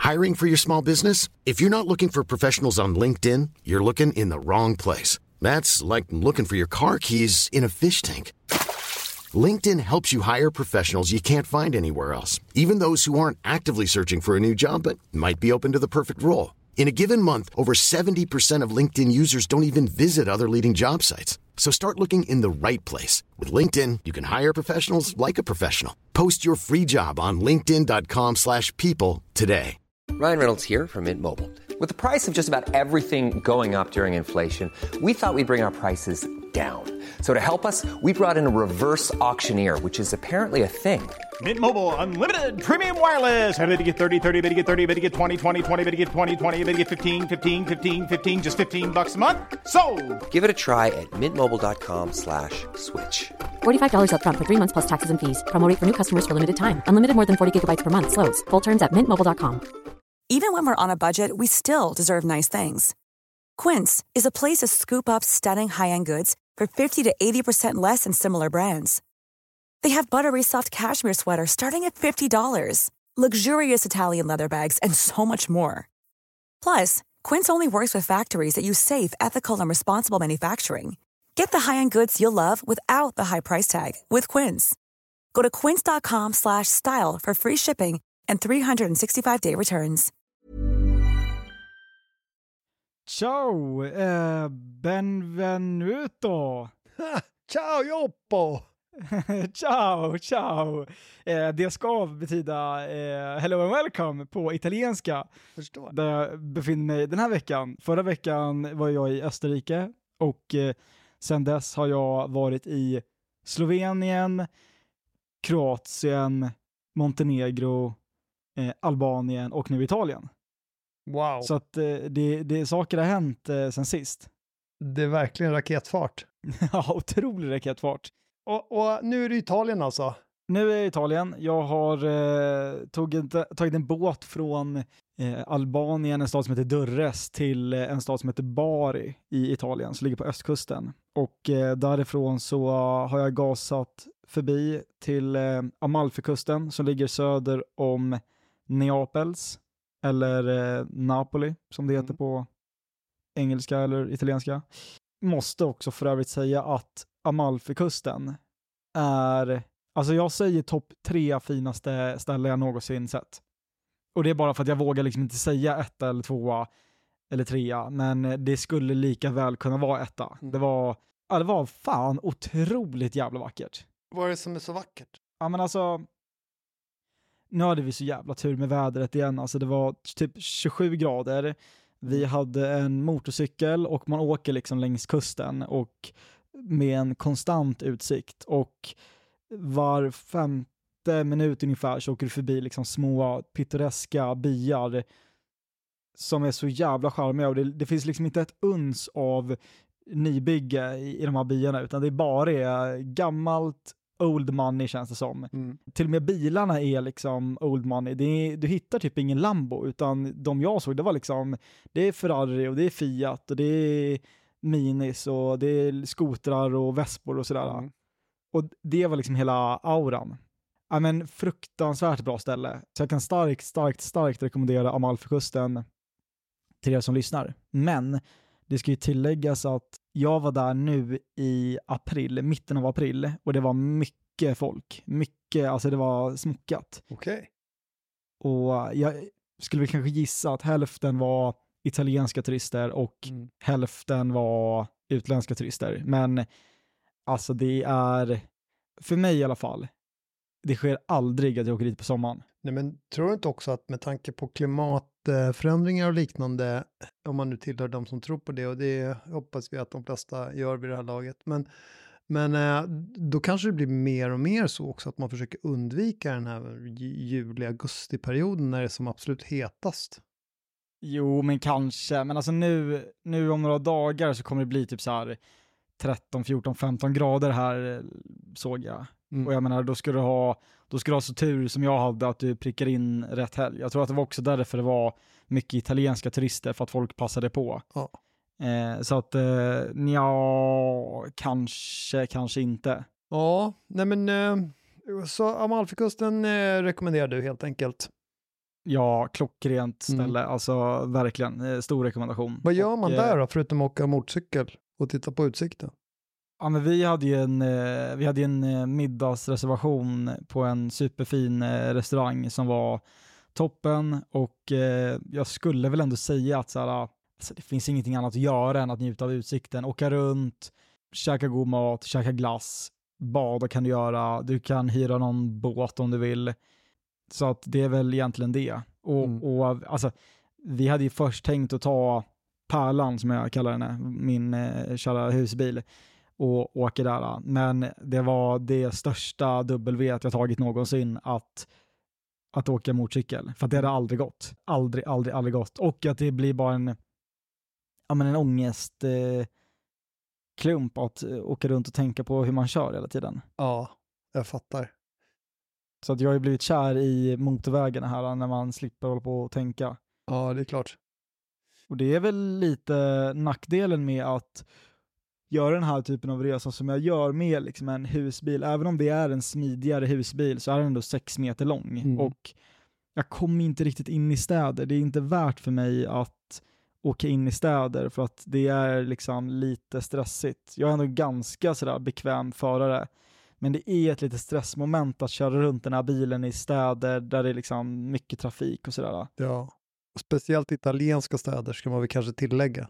Hiring for your small business? If you're not looking for professionals on LinkedIn, you're looking in the wrong place. That's like looking for your car keys in a fish tank. LinkedIn helps you hire professionals you can't find anywhere else, even those who aren't actively searching for a new job but might be open to the perfect role. In a given month, over 70% of LinkedIn users don't even visit other leading job sites. So start looking in the right place. With LinkedIn, you can hire professionals like a professional. Post your free job on linkedin.com/people today. Ryan Reynolds here from Mint Mobile. With the price of just about everything going up during inflation, we thought we'd bring our prices down. So to help us, we brought in a reverse auctioneer, which is apparently a thing. Mint Mobile Unlimited Premium Wireless. How to get 30, 30, bit to get 30, bit to get 20, 20, 20, bit to get 20, 20, bit to get 15, 15, 15, 15, just $15 a month? Sold! Give it a try at mintmobile.com/switch. $45 up front for 3 months plus taxes and fees. Promo rate for new customers for limited time. Unlimited more than 40 gigabytes per month. Slows full terms at mintmobile.com. Even when we're on a budget, we still deserve nice things. Quince is a place to scoop up stunning high-end goods for 50 to 80% less than similar brands. They have buttery soft cashmere sweaters starting at $50, luxurious Italian leather bags, and so much more. Plus, Quince only works with factories that use safe, ethical, and responsible manufacturing. Get the high-end goods you'll love without the high price tag with Quince. Go to quince.com/style for free shipping and 365-day returns. Ciao, benvenuto. Ciao, Joppo. Ciao, ciao. Det ska betyda hello and welcome på italienska. Förstår. Där jag befinner mig den här veckan. Förra veckan var jag i Österrike och sen dess har jag varit i Slovenien, Kroatien, Montenegro, Albanien och nu Italien. Wow. Så att det saker har hänt sen sist. Det är verkligen raketfart. Ja, otrolig raketfart. Och nu är det Italien alltså? Nu är det Italien. Jag har tagit en båt från Albanien, en stad som heter Durres, till en stad som heter Bari i Italien, som ligger på östkusten. Och därifrån så har jag gasat förbi till Amalfikusten som ligger söder om Neapels, eller Napoli som det heter på engelska eller italienska. Måste också för övrigt säga att Amalfikusten är, alltså jag säger topp 3 finaste ställen jag någonsin sett. Och det är bara för att jag vågar liksom inte säga 1 eller 2 eller 3, men det skulle lika väl kunna vara 1. Det var fan otroligt jävla vackert. Vad är det som är så vackert? Ja, men alltså, nu hade vi så jävla tur med vädret igen. Alltså det var typ 27 grader. Vi hade en motorcykel och man åker liksom längs kusten och med en konstant utsikt. Och var 5:e minut ungefär så åker du förbi liksom små pittoreska byar som är så jävla charmiga. Och det finns liksom inte ett uns av nybygge i de här byarna, utan det är bara gammalt old money, känns det som. Till och med bilarna är liksom old money. Du hittar typ ingen Lambo, utan de jag såg, det var liksom, det är Ferrari och det är Fiat och det är Minis och det är skotrar och Vespor och sådär. Och det var liksom hela auran. Ja, men fruktansvärt bra ställe. Så jag kan starkt rekommendera Amalfikusten till er som lyssnar. Men det ska ju tilläggas att jag var där nu i april, mitten av april, och det var mycket folk. Mycket, alltså det var smockat. Okej. Och jag skulle väl kanske gissa att hälften var italienska turister och hälften var utländska turister. Men alltså det är, för mig i alla fall, det sker aldrig att jag åker dit på sommaren. Nej, men tror du inte också att med tanke på klimatförändringar och liknande, om man nu tillhör de som tror på det, och det hoppas vi att de flesta gör vid det här laget, men då kanske det blir mer och mer så också att man försöker undvika den här juli-augusti-perioden när det är som absolut hetast. Jo, men kanske. Men alltså nu om några dagar så kommer det bli typ så här 13, 14, 15 grader här, såg jag. Och jag menar, då ska du ha så tur som jag hade att du prickar in rätt helg. Jag tror att det var också därför det var mycket italienska turister, för att folk passade på. Ja. Så att kanske inte. Ja, nej men så Amalfikusten rekommenderar du helt enkelt. Ja, klockrent ställe. Alltså verkligen, stor rekommendation. Vad gör man där då, förutom att åka motorcykel och titta på utsikten? Ja, men vi hade ju en middagsreservation på en superfin restaurang som var toppen, och jag skulle väl ändå säga att så här, alltså, det finns ingenting annat att göra än att njuta av utsikten. Åka runt, käka god mat, käka glass, bada kan du göra, du kan hyra någon båt om du vill. Så att det är väl egentligen det. Och alltså, vi hade ju först tänkt att ta Pärlan, som jag kallar henne, min kära husbil, och åka där. Men det var det största W jag tagit någonsin att åka motorcykel. För att det hade aldrig gått. Aldrig gått. Och att det blir bara en ångest klump att åka runt och tänka på hur man kör hela tiden. Ja, jag fattar. Så att jag har blivit kär i motorvägarna här när man slipper hålla på och tänka. Ja, det är klart. Och det är väl lite nackdelen med att göra den här typen av resa som jag gör med liksom en husbil. Även om det är en smidigare husbil så är den ändå 6 meter lång. Och jag kommer inte riktigt in i städer. Det är inte värt för mig att åka in i städer för att det är liksom lite stressigt. Jag är ändå ganska sådär bekväm förare. Men det är ett lite stressmoment att köra runt den här bilen i städer där det är liksom mycket trafik och sådär. Ja, och speciellt italienska städer ska man väl kanske tillägga.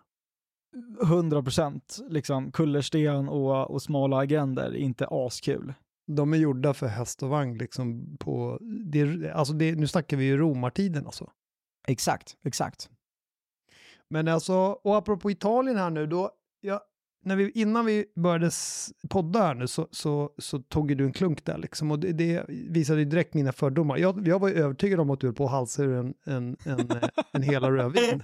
100%. Liksom kullersten och smala gränder, inte askul. De är gjorda för häst och vagn liksom på, nu snackar vi ju romartiden alltså. Exakt. Men alltså, och apropå Italien här nu då, innan vi började podda här nu så tog du en klunk där liksom, och det visade ju direkt mina fördomar. Jag var ju övertygad om att du höll på att halsa ur en hela rödvin.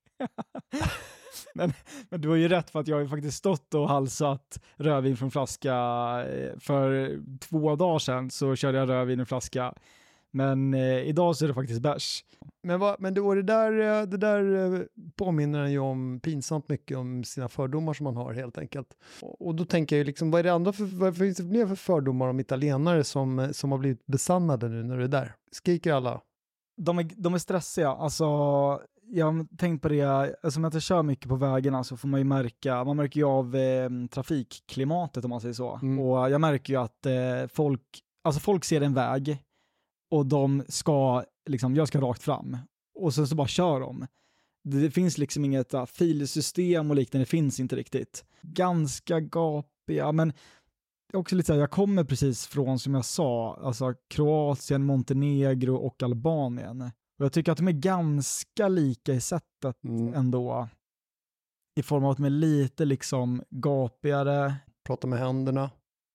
Men du har ju rätt, för att jag har ju faktiskt stått och halsat rödvin från flaska. För 2 dagar sedan så körde jag rödvin i flaska. Men idag så är det faktiskt bärs. Men det där påminner ju om pinsamt mycket om sina fördomar som man har helt enkelt. Och då tänker jag ju liksom, vad finns det mer för fördomar om italienare som har blivit besannade nu när du är där? Skriker alla? De är stressiga. Alltså, jag har tänkt på det, som jag inte kör mycket på vägarna så får man ju märker ju av trafikklimatet, om man säger så. Och jag märker ju att folk ser en väg och de ska liksom, jag ska rakt fram. Och sen så bara kör de. Det finns liksom inget filsystem och liknande, det finns inte riktigt. Ganska gapiga, men också lite så här, jag kommer precis från, som jag sa, alltså Kroatien, Montenegro och Albanien. Och jag tycker att de är ganska lika i sättet ändå. I form av att de är lite liksom gapigare. Prata med händerna.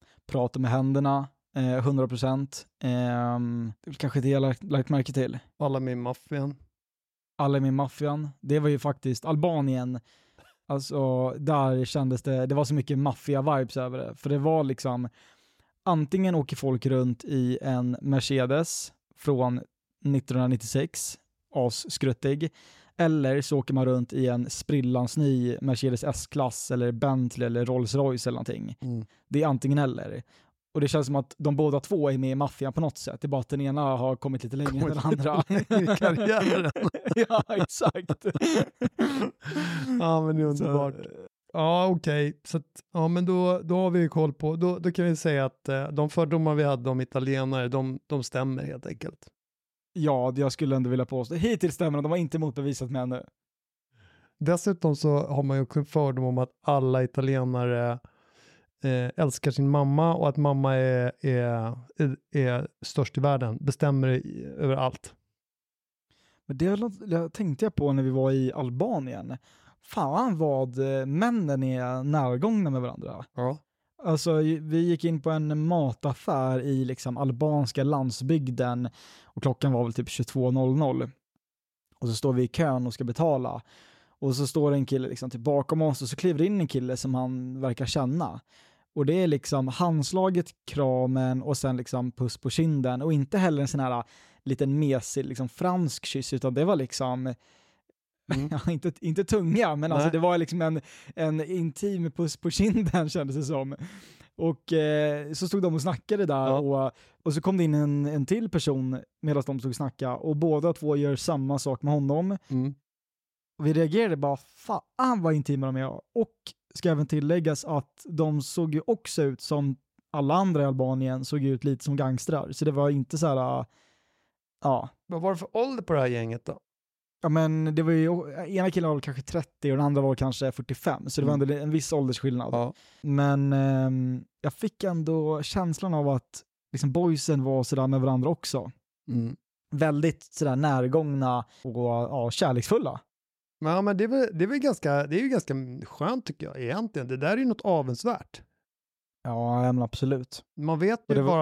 100%. Kanske det jag lagt märke till. Alla med i maffian. Det var ju faktiskt Albanien. Alltså där kändes det var så mycket maffia-vibes över det. För det var liksom, antingen åker folk runt i en Mercedes från 1996, asskruttig, eller så åker man runt i en sprillans ny Mercedes S-klass eller Bentley eller Rolls-Royce eller någonting. Det är antingen eller. Och det känns som att de båda två är med i maffian på något sätt. Det är bara att den ena har kommit lite längre än den andra. I karriären. Ja, exakt. Ja, men det är underbart. Ja, okej. Så att, ja, men då har vi ju koll på, då kan vi säga att de fördomar vi hade om italienare, de stämmer helt enkelt. Ja, jag skulle ändå vilja påstå. Hittills stämmer de har inte motbevisat mig ännu. Dessutom så har man ju en fördom om att alla italienare älskar sin mamma och att mamma är störst i världen, bestämmer över allt. Men det tänkte jag på när vi var i Albanien. Fan vad männen är närgångna med varandra. Ja. Alltså vi gick in på en mataffär i liksom albanska landsbygden och klockan var väl typ 22.00. Och så står vi i kön och ska betala. Och så står en kille liksom typ bakom oss och så kliver in en kille som han verkar känna. Och det är liksom handslaget, kramen och sen liksom puss på kinden. Och inte heller en sån här liten mesig liksom fransk kyss, utan det var liksom inte tunga, men alltså det var liksom en intim puss på kinden, kändes det som. Och så stod de och snackade där och så kom det in en till person medan de stod och snackade och båda två gör samma sak med honom. Och vi reagerade bara, fan vad intima de är. Och ska även tilläggas att de såg ju också ut som alla andra i Albanien såg ut lite som gangstrar. Så det var inte så här, Vad var det för ålder på det här gänget då? Ja, men det var ju, ena killen var kanske 30 och den andra var kanske 45, så det var ändå en viss åldersskillnad. Ja. Men jag fick ändå känslan av att liksom boysen var sådär med varandra också. Väldigt sådär närgångna och kärleksfulla. Ja, men det är ju ganska skönt tycker jag egentligen. Det där är ju något avundsvärt. Ja, men absolut. Man vet ju bara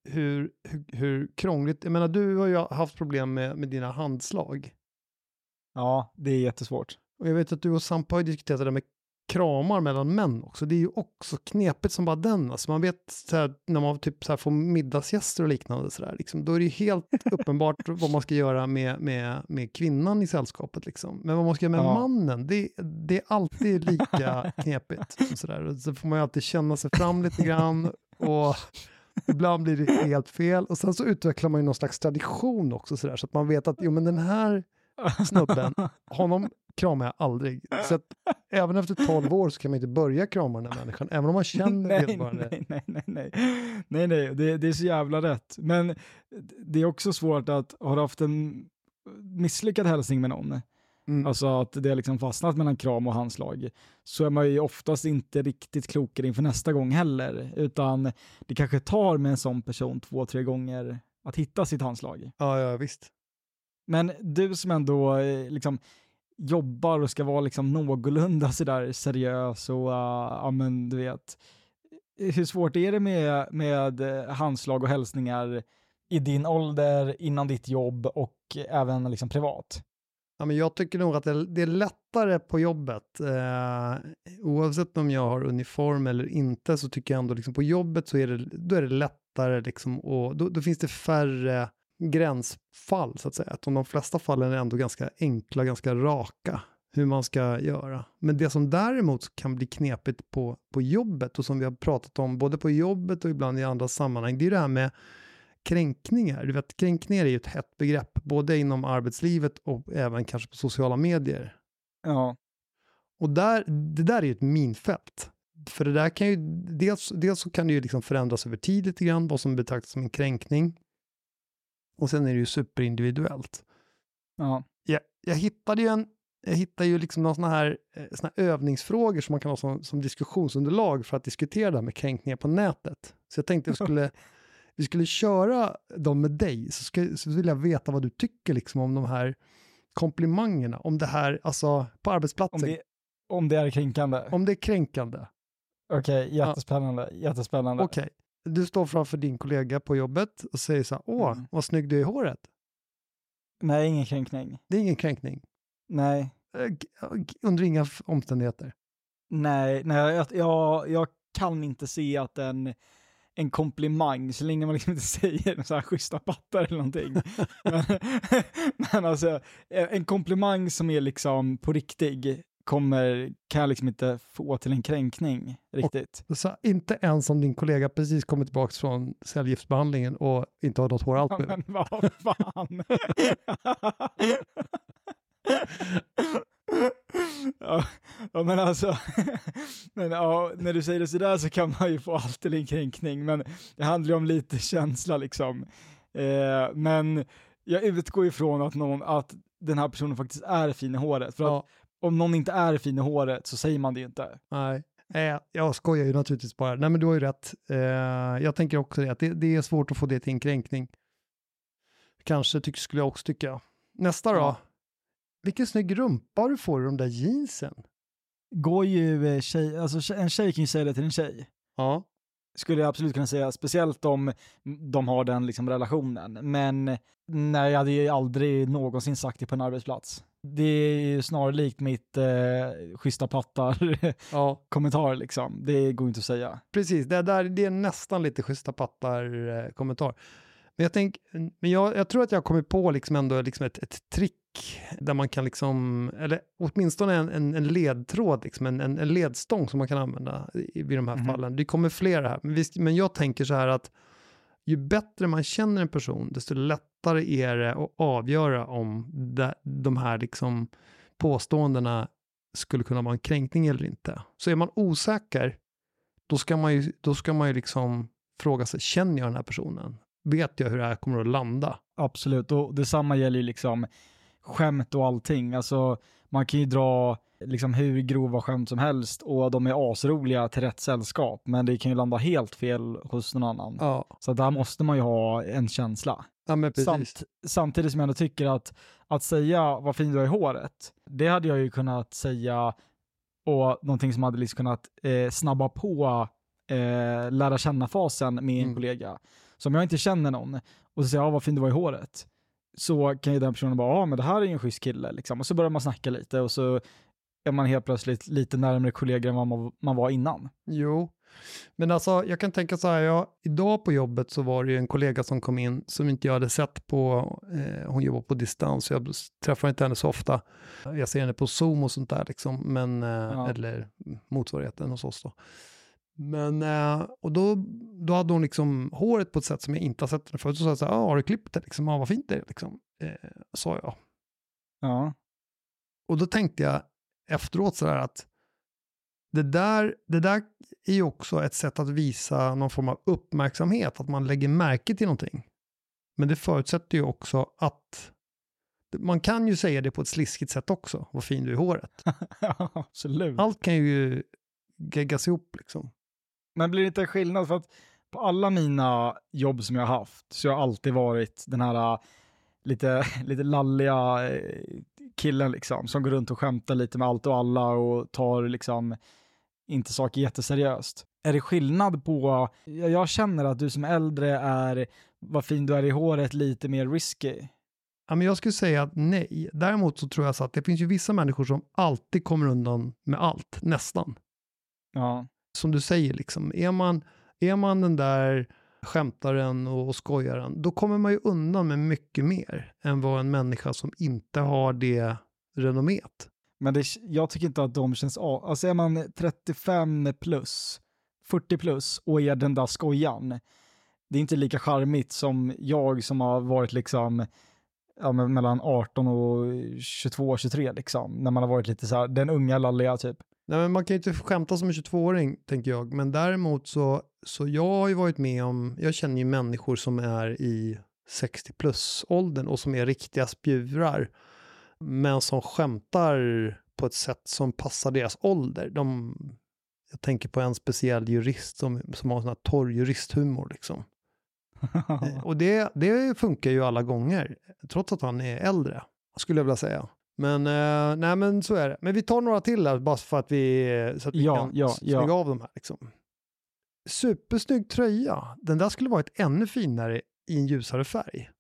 hur krångligt, jag menar du har ju haft problem med dina handslag. Ja, det är jättesvårt. Och jag vet att du och Sampa har diskuterat det där med kramar mellan män också. Det är ju också knepigt som bara den. Alltså man vet så här, när man typ så här får middagsgäster och liknande så där, liksom, då är det ju helt uppenbart vad man ska göra med kvinnan i sällskapet. Liksom. Men vad man ska göra med mannen, det är alltid lika knepigt. Så där. Så får man ju alltid känna sig fram lite grann och ibland blir det helt fel. Och sen så utvecklar man ju någon slags tradition också så där, så att man vet att jo, men den här snubben, honom kramar jag aldrig. Så att även efter 12 år så kan man inte börja krama den här människan, även om man känner vederbörande. Nej, det är så jävla rätt. Men det är också svårt att har du haft en misslyckad hälsning med någon, alltså att det är liksom fastnat mellan kram och handslag, så är man ju oftast inte riktigt klokare inför nästa gång heller, utan det kanske tar med en sån person 2-3 gånger att hitta sitt handslag. Ja, visst. Men du som ändå liksom jobbar och ska vara liksom någorlunda sådär seriös och ja men du vet, hur svårt är det med handslag och hälsningar i din ålder, innan ditt jobb och även liksom privat? Ja, men jag tycker nog att det är lättare på jobbet. Oavsett om jag har uniform eller inte, så tycker jag ändå liksom på jobbet så är det lättare liksom, och då finns det färre gränsfall så att säga. Att de flesta fallen är ändå ganska enkla, ganska raka hur man ska göra. Men det som däremot kan bli knepigt på jobbet och som vi har pratat om både på jobbet och ibland i andra sammanhang, det är det här med kränkningar. Du vet, kränkningar är ju ett hett begrepp både inom arbetslivet och även kanske på sociala medier. Ja. Och det där är ju ett minfält. För det där kan ju dels så kan det ju liksom förändras över tid lite grann, vad som betraktas som en kränkning. Och sen är det ju superindividuellt. Ja. Jag hittade ju liksom några såna här övningsfrågor som man kan ha som diskussionsunderlag för att diskutera det här med kränkningar på nätet. Så jag tänkte vi skulle köra dem med dig, så vill jag veta vad du tycker liksom om de här komplimangerna, om det här, alltså på arbetsplatsen. Om det är kränkande. Om det är kränkande. Okej, jättespännande. Okej. Du står framför din kollega på jobbet och säger så här, vad snygg du är i håret. Nej, ingen kränkning. Det är ingen kränkning? Nej. Under inga omständigheter? Nej, jag kan inte se att en komplimang, så länge man liksom inte säger så här schyssta pattar eller någonting. men alltså, en komplimang som är liksom på riktigt kan jag liksom inte få till en kränkning riktigt. Och så inte ens om din kollega precis kommit tillbaka från cellgiftsbehandlingen och inte har något hår allt. Men vad fan? Ja, men alltså när du säger det sådär så kan man ju få alltid en kränkning, men det handlar ju om lite känsla liksom. Men jag utgår ifrån att den här personen faktiskt är fin i håret, för att om någon inte är fin i håret så säger man det ju inte. Nej, jag skojar ju naturligtvis bara. Nej, men du har ju rätt. Jag tänker också det, att det är svårt att få det till en kränkning. Kanske skulle jag också tycka. Nästa då. Ja. Vilken snygg rumpa du får i de där jeansen. Går ju en tjej kan ju säga det till en tjej. Ja. Skulle jag absolut kunna säga, speciellt om de har den liksom relationen. Men nej, jag hade ju aldrig någonsin sagt det på en arbetsplats. Det är ju snarlikt mitt schyssta pattar kommentar liksom. Det går inte att säga. Precis, det är nästan lite schyssta pattar kommentar. Men jag tror att jag har kommit på liksom ändå liksom ett trick där man kan liksom, eller åtminstone en ledtråd, liksom en ledstång som man kan använda vid de här fallen. Det kommer flera här. Men jag tänker så här att ju bättre man känner en person, desto lättare är det att avgöra om de här liksom påståendena skulle kunna vara en kränkning eller inte. Så är man osäker, då ska man ju liksom fråga sig, känner jag den här personen? Vet jag hur det här kommer att landa? Absolut, och detsamma gäller ju liksom skämt och allting. Alltså man kan ju dra liksom hur grova skämt som helst och de är asroliga till rätt sällskap, men det kan ju landa helt fel hos någon annan. Ja. Så där måste man ju ha en känsla. Ja, men precis. Samtidigt som jag ändå tycker att säga vad fin du är i håret, det hade jag ju kunnat säga, och någonting som hade liksom kunnat snabba på lära känna-fasen med en kollega. Så om jag inte känner någon och så säger jag vad fin du var i håret, så kan ju den personen bara, men det här är ju en schysst kille liksom. Och så börjar man snacka lite och så är man helt plötsligt lite närmare kollegor än vad man var innan. Jo, men alltså jag kan tänka så här, idag på jobbet så var det ju en kollega som kom in som inte jag hade sett på, hon jobbar på distans, jag träffar inte henne så ofta. Jag ser henne på Zoom och sånt där liksom, men, eller motsvarigheten hos oss då. Men, och då hade hon liksom håret på ett sätt som jag inte har sett henne förut. Så sa jag så här, har du klippt det liksom? Vad fint det är liksom. Sa jag. Ja. Och då tänkte jag efteråt så där att det där är ju också ett sätt att visa någon form av uppmärksamhet, att man lägger märke till någonting. Men det förutsätter ju också att man kan ju säga det på ett sliskigt sätt också, vad fin du är i håret. Ja, absolut. Allt kan ju geggas ihop liksom. Men blir det inte en skillnad, för att på alla mina jobb som jag har haft så har jag alltid varit den här lite lalliga killen liksom, som går runt och skämtar lite med allt och alla och tar liksom inte saker jätteseriöst. Är det skillnad på, jag känner att du som äldre är, vad fin du är i håret, lite mer risky? Ja, men jag skulle säga att nej. Däremot så tror jag så att det finns ju vissa människor som alltid kommer undan med allt, nästan. Ja. Som du säger liksom, är man den där skämtaren och skojaren, då kommer man ju undan med mycket mer än vad en människa som inte har det renommet. Men jag tycker inte att de känns alltså är man 35 plus, 40 plus och är den där skojan, det är inte lika charmigt som jag som har varit liksom mellan 18 och 22 och 23 liksom, när man har varit lite så här, den unga lalliga typ. Nej, men man kan ju inte skämta som en 22-åring, tänker jag. Men däremot så jag har ju varit med om, jag känner ju människor som är i 60-plus-åldern och som är riktiga spjurar. Men som skämtar på ett sätt som passar deras ålder. Jag tänker på en speciell jurist som har en sån här torr juristhumor liksom. Och det funkar ju alla gånger, trots att han är äldre, skulle jag vilja säga. Men nej, men så är det. Men vi tar några till här bara för att vi kan snygga av dem här liksom. Supersnygg tröja. Den där skulle varit ännu finare i en ljusare färg.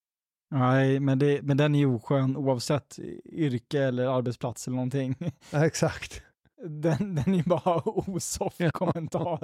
Nej, men den är ju oskön oavsett yrke eller arbetsplats eller någonting. Ja, exakt. Den är bara osoft kommentar.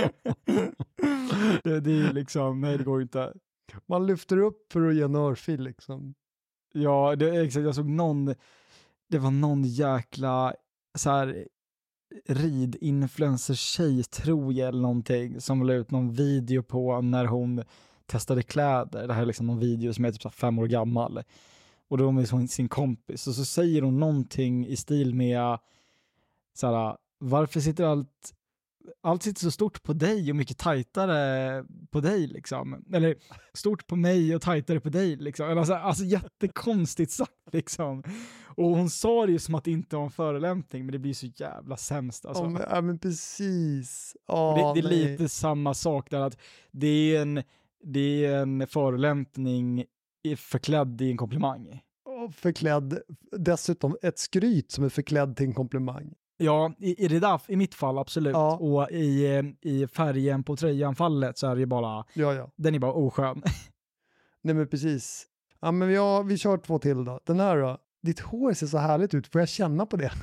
det är liksom, nej det går inte. Man lyfter upp för att ge en örfil liksom. Ja, exakt. Jag såg det var någon jäkla så här rid-influencer-tjej, tror jag, eller någonting, som la ut någon video på när hon testade kläder. Det här är liksom någon video som är typ 5 år gammal. Och då var med sin kompis. Och så säger hon någonting i stil med så här, varför sitter allt sitter så stort på dig och mycket tajtare på dig liksom. Eller stort på mig och tajtare på dig liksom. Eller alltså jättekonstigt sagt liksom. Och hon sa det ju som att det inte var en förolämpning, men det blir så jävla sämst alltså. Ja, men precis. Det är lite samma sak där, att det är en förolämpning förklädd i en komplimang. Och förklädd, dessutom ett skryt som är förklädd till en komplimang. Ja, i mitt fall absolut. Ja. Och i färgen på tröjan-fallet så är det ju bara, den är bara oskön. Nej, men precis. Ja, men vi kör 2 till då. Den här då. Ditt hår ser så härligt ut. Får jag känna på det?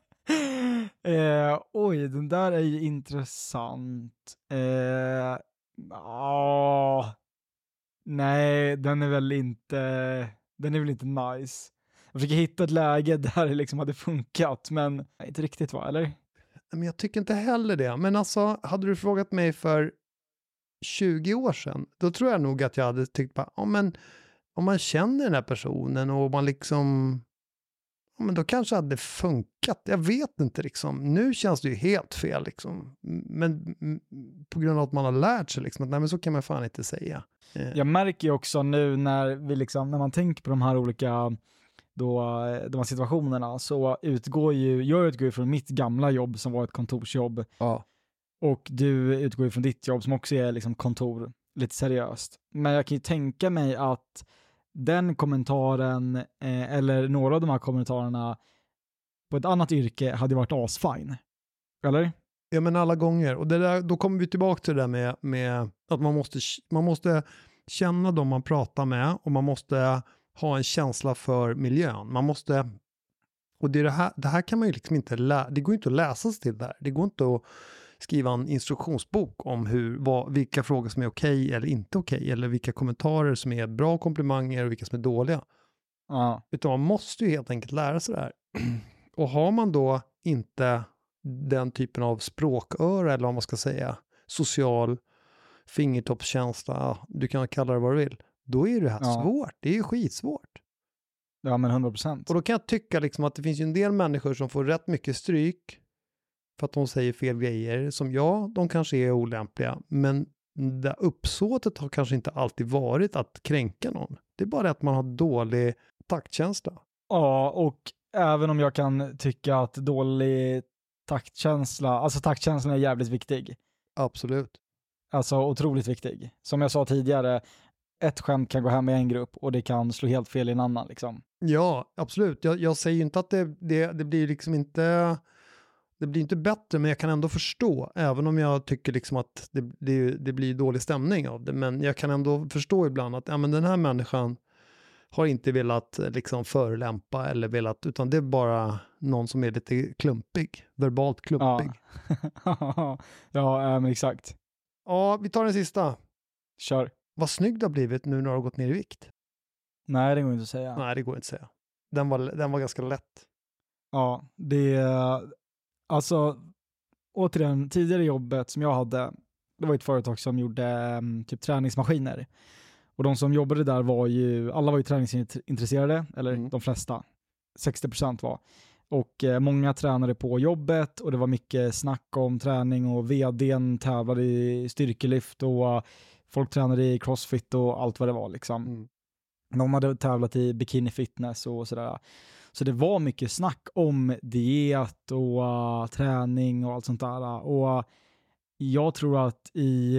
Oj, den där är ju intressant. Nej, den är väl inte nice. Jag försöker hitta ett läge där det liksom hade funkat, men inte riktigt, va, eller? Men jag tycker inte heller det. Men alltså, hade du frågat mig för 20 år sedan, då tror jag nog att jag hade tyckt bara, men om man känner den här personen och man liksom, men då kanske hade det funkat. Jag vet inte liksom. Nu känns det ju helt fel liksom. Men på grund av att man har lärt sig liksom, att nej, men så kan man fan inte säga. Jag märker ju också nu när man tänker på de här olika de här situationerna, så utgår ju från mitt gamla jobb som var ett kontorsjobb. Ja. Och du utgår ju från ditt jobb som också är liksom kontor, lite seriöst. Men jag kan ju tänka mig att den kommentaren eller några av de här kommentarerna på ett annat yrke hade varit asfine. Eller? Ja, men alla gånger. Och det där, då kommer vi tillbaka till det där med att man måste känna dem man pratar med och man måste ha en känsla för miljön. Man måste, och det här kan man ju liksom inte det går inte att läsa sig till det här. Det går inte att skriva en instruktionsbok om vilka frågor som är okej eller inte okej, eller vilka kommentarer som är bra komplimanger och vilka som är dåliga. Ja. Utan man måste ju helt enkelt lära sig det här. Och har man då inte den typen av språköra, eller vad man ska säga, social fingertoppskänsla, du kan kalla det vad du vill, då är det här svårt. Det är ju skitsvårt. Ja, men 100%. Och då kan jag tycka liksom att det finns ju en del människor som får rätt mycket stryk för att de säger fel grejer, som de kanske är olämpliga, men det uppsåtet har kanske inte alltid varit att kränka någon. Det är bara att man har dålig taktkänsla. Ja, och även om jag kan tycka att dålig taktkänsla, alltså taktkänslan är jävligt viktig. Absolut. Alltså otroligt viktig. Som jag sa tidigare, ett skämt kan gå hem i en grupp och det kan slå helt fel i en annan liksom. Ja, absolut. Jag säger ju inte att det blir liksom inte, det blir inte bättre, men jag kan ändå förstå, även om jag tycker liksom att det blir dålig stämning av det, men jag kan ändå förstå ibland att men den här människan har inte velat liksom förolämpa eller velat, utan det är bara någon som är lite klumpig, verbalt klumpig. Ja, men exakt. Ja, vi tar den sista. Kör. Vad snygg det har blivit nu när du har gått ner i vikt. Nej, det går inte att säga. Nej, det går inte att säga. Den var ganska lätt. Ja, alltså återigen, tidigare jobbet som jag hade, det var ett företag som gjorde typ träningsmaskiner. Och de som jobbade där alla var ju träningsintresserade, eller de flesta. 60% var. Och många tränade på jobbet och det var mycket snack om träning och vdn tävlade i styrkelyft och folk tränade i crossfit och allt vad det var liksom. De hade tävlat i bikini fitness och sådär. Så det var mycket snack om diet och träning och allt sånt där. Och jag tror att i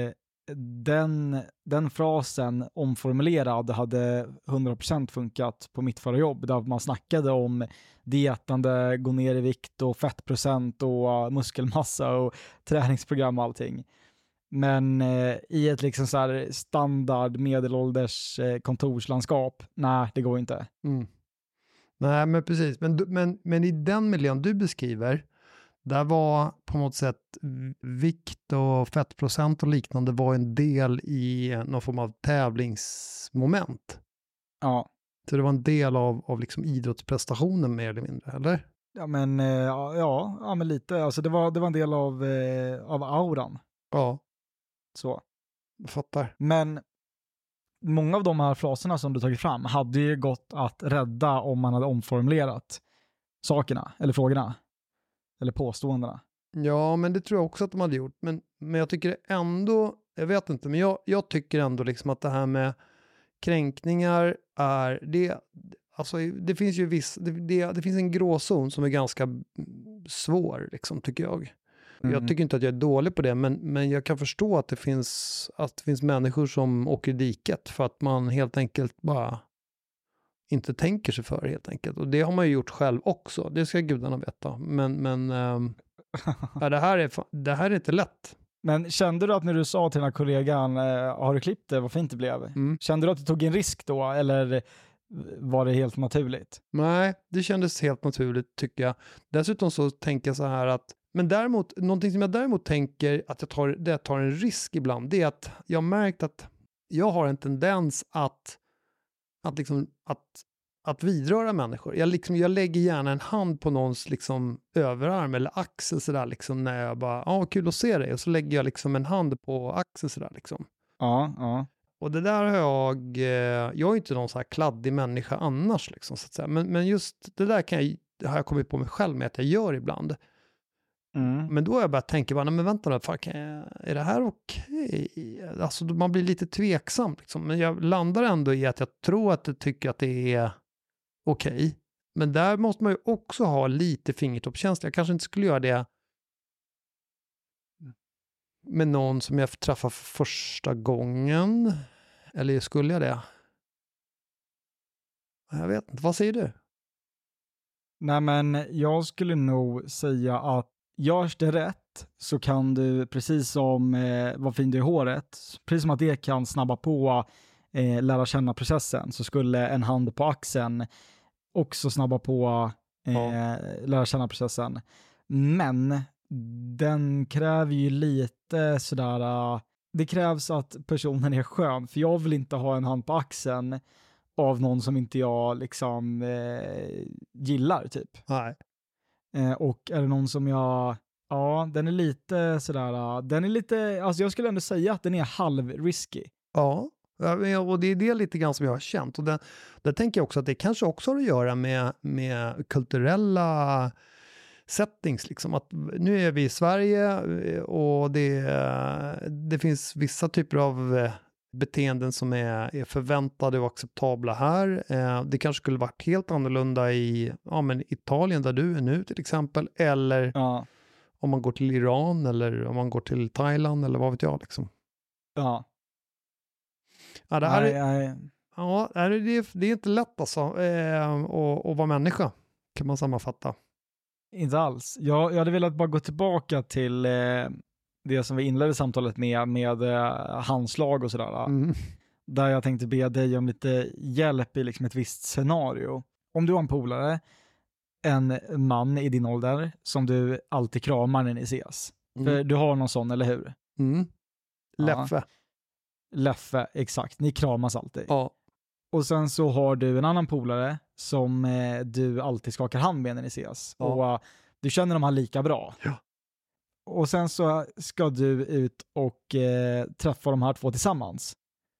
den frasen omformulerad hade 100% funkat på mitt förra jobb, där man snackade om dietande, gå ner i vikt och fettprocent och muskelmassa och träningsprogram och allting. Men i ett liksom så här standard medelålders kontorslandskap, nej, det går inte. Nej, men precis. Men i den miljön du beskriver, där var på något sätt vikt och fettprocent och liknande var en del i någon form av tävlingsmoment. Ja. Så det var en del av liksom idrottsprestationen mer eller mindre, eller? Ja, men men lite. Alltså det var en del av auran. Ja. Så. Jag fattar. Men många av de här fraserna som du tagit fram hade ju gått att rädda om man hade omformulerat sakerna eller frågorna. Eller påståendena. Ja, men det tror jag också att de hade gjort. Men jag tycker ändå, jag vet inte, men jag tycker ändå liksom att det här med kränkningar är, alltså det finns ju det finns en gråzon som är ganska svår liksom, tycker jag. Jag tycker inte att jag är dålig på det, men jag kan förstå att det finns människor som åker i diket för att man helt enkelt bara inte tänker sig för helt enkelt. Och det har man ju gjort själv också. Det ska gudarna veta. Men det här är inte lätt. Men kände du att när du sa till den här kollegan, har du klippt det, vad fint det blev? Kände du att du tog en risk då, eller var det helt naturligt? Nej, det kändes helt naturligt tycker jag. Dessutom så tänker jag så här att Men däremot, någonting som jag däremot tänker att jag tar en risk ibland, det är att jag har märkt att jag har en tendens att vidröra människor. Jag lägger gärna en hand på någons liksom överarm eller axel sådär liksom, när jag bara, kul att se dig. Och så lägger jag liksom en hand på axeln sådär liksom. Ja. Och det där har jag är inte någon så här kladdig människa annars liksom, så att säga. Men just det där har jag kommit på mig själv med att jag gör ibland. Men då har jag börjat tänka, men vänta då, är det här okej? Alltså man blir lite tveksam liksom. Men jag landar ändå i att jag tror att jag tycker att det är okej. Men där måste man ju också ha lite fingertoppskänsla. Jag kanske inte skulle göra det med någon som jag träffar för första gången. Eller skulle jag det? Jag vet inte, vad säger du? Nej, men jag skulle nog säga att görs det rätt så kan du, precis som vad fin du är i håret, precis som att det kan snabba på lära känna processen, så skulle en hand på axeln också snabba på lära känna processen. Men den kräver ju lite sådär, det krävs att personen är skön, för jag vill inte ha en hand på axeln av någon som inte jag liksom gillar typ. Nej. Och är det någon som den är lite sådär, den är lite, alltså jag skulle ändå säga att den är halv-risky. Ja, och det är det lite grann som jag har känt. Och där tänker jag också att det kanske också har att göra med kulturella settings. Liksom. Att nu är vi i Sverige och det finns vissa typer av beteenden som är förväntade och acceptabla här. Det kanske skulle varit helt annorlunda i Italien där du är nu till exempel. Eller om man går till Iran eller om man går till Thailand eller vad vet jag liksom. Ja. Ja, det är inte lätt alltså att vara människa, kan man sammanfatta. Inte alls. Jag hade velat bara gå tillbaka till det som vi inledde samtalet med handslag och sådär. Där jag tänkte be dig om lite hjälp i liksom ett visst scenario. Om du har en polare, en man i din ålder som du alltid kramar när ni ses. För du har någon sån, eller hur? Leffe. Ja. Leffe, exakt. Ni kramas alltid. Ja. Och sen så har du en annan polare som du alltid skakar hand med när ni ses. Ja. Och du känner de här lika bra. Ja. Och sen så ska du ut och träffa de här två tillsammans.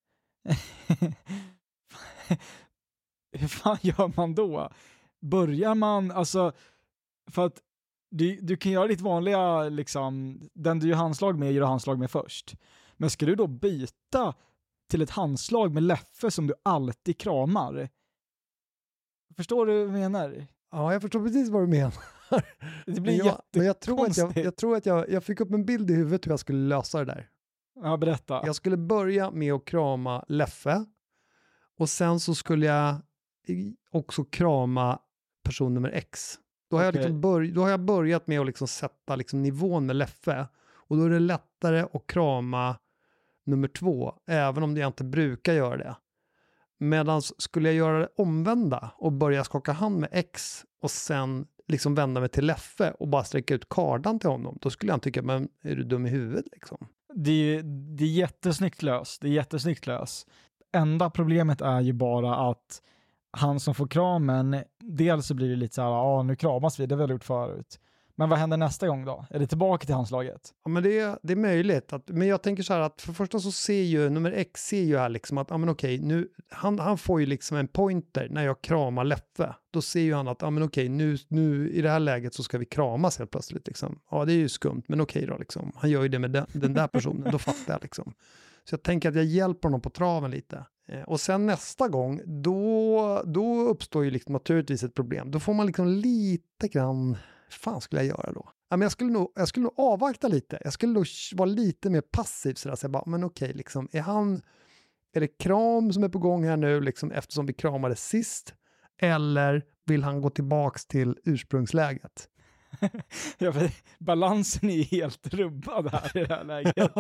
Hur fan gör man då? Börjar man, alltså, för att du kan göra ditt vanliga, liksom, den du gör handslag med gör du handslag med först. Men ska du då byta till ett handslag med Leffe som du alltid kramar? Förstår du vad jag menar? Ja, jag förstår precis vad du menar. Det blir jättekonstigt. Jag tror att jag fick upp en bild i huvudet hur jag skulle lösa det där. Ja, berätta. Jag skulle börja med att krama Leffe. Och sen så skulle jag också krama person nummer X. Då har, då har jag börjat med att liksom sätta liksom nivån med Leffe. Och då är det lättare att krama nummer 2. Även om jag inte brukar göra det. Medan skulle jag göra det omvända och börja skaka hand med X och sen liksom vända mig till Leffe och bara sträcka ut kardan till honom, då skulle han tycka, men är du dum i huvudet liksom? Det är jättesnyggt löst. Det är jättesnyggt löst. Enda problemet är ju bara att han som får kramen, dels så blir det lite så här, nu kramas vi, det har vi gjort förut. Men vad händer nästa gång då? Är det tillbaka till handslaget? Ja, men det är möjligt. Men jag tänker så här att för första så ser ju nummer X ser ju här liksom att, men okej, nu, han får ju liksom en pointer när jag kramar Leffe. Då ser ju han att, men okej, nu i det här läget så ska vi kramas helt plötsligt liksom. Ja, det är ju skumt, men okej då liksom. Han gör ju det med den där personen, då fattar jag liksom. Så jag tänker att jag hjälper honom på traven lite. Och sen nästa gång, då uppstår ju liksom naturligtvis ett problem. Då får man liksom lite grann, fan skulle jag göra då? Ja, men jag skulle nog avvakta lite. Jag skulle nog vara lite mer passiv sådär. Så jag bara, men okej, liksom, är det kram som är på gång här nu liksom, eftersom vi kramade sist? Eller vill han gå tillbaks till ursprungsläget? Ja, för balansen är helt rubbad här i det här läget.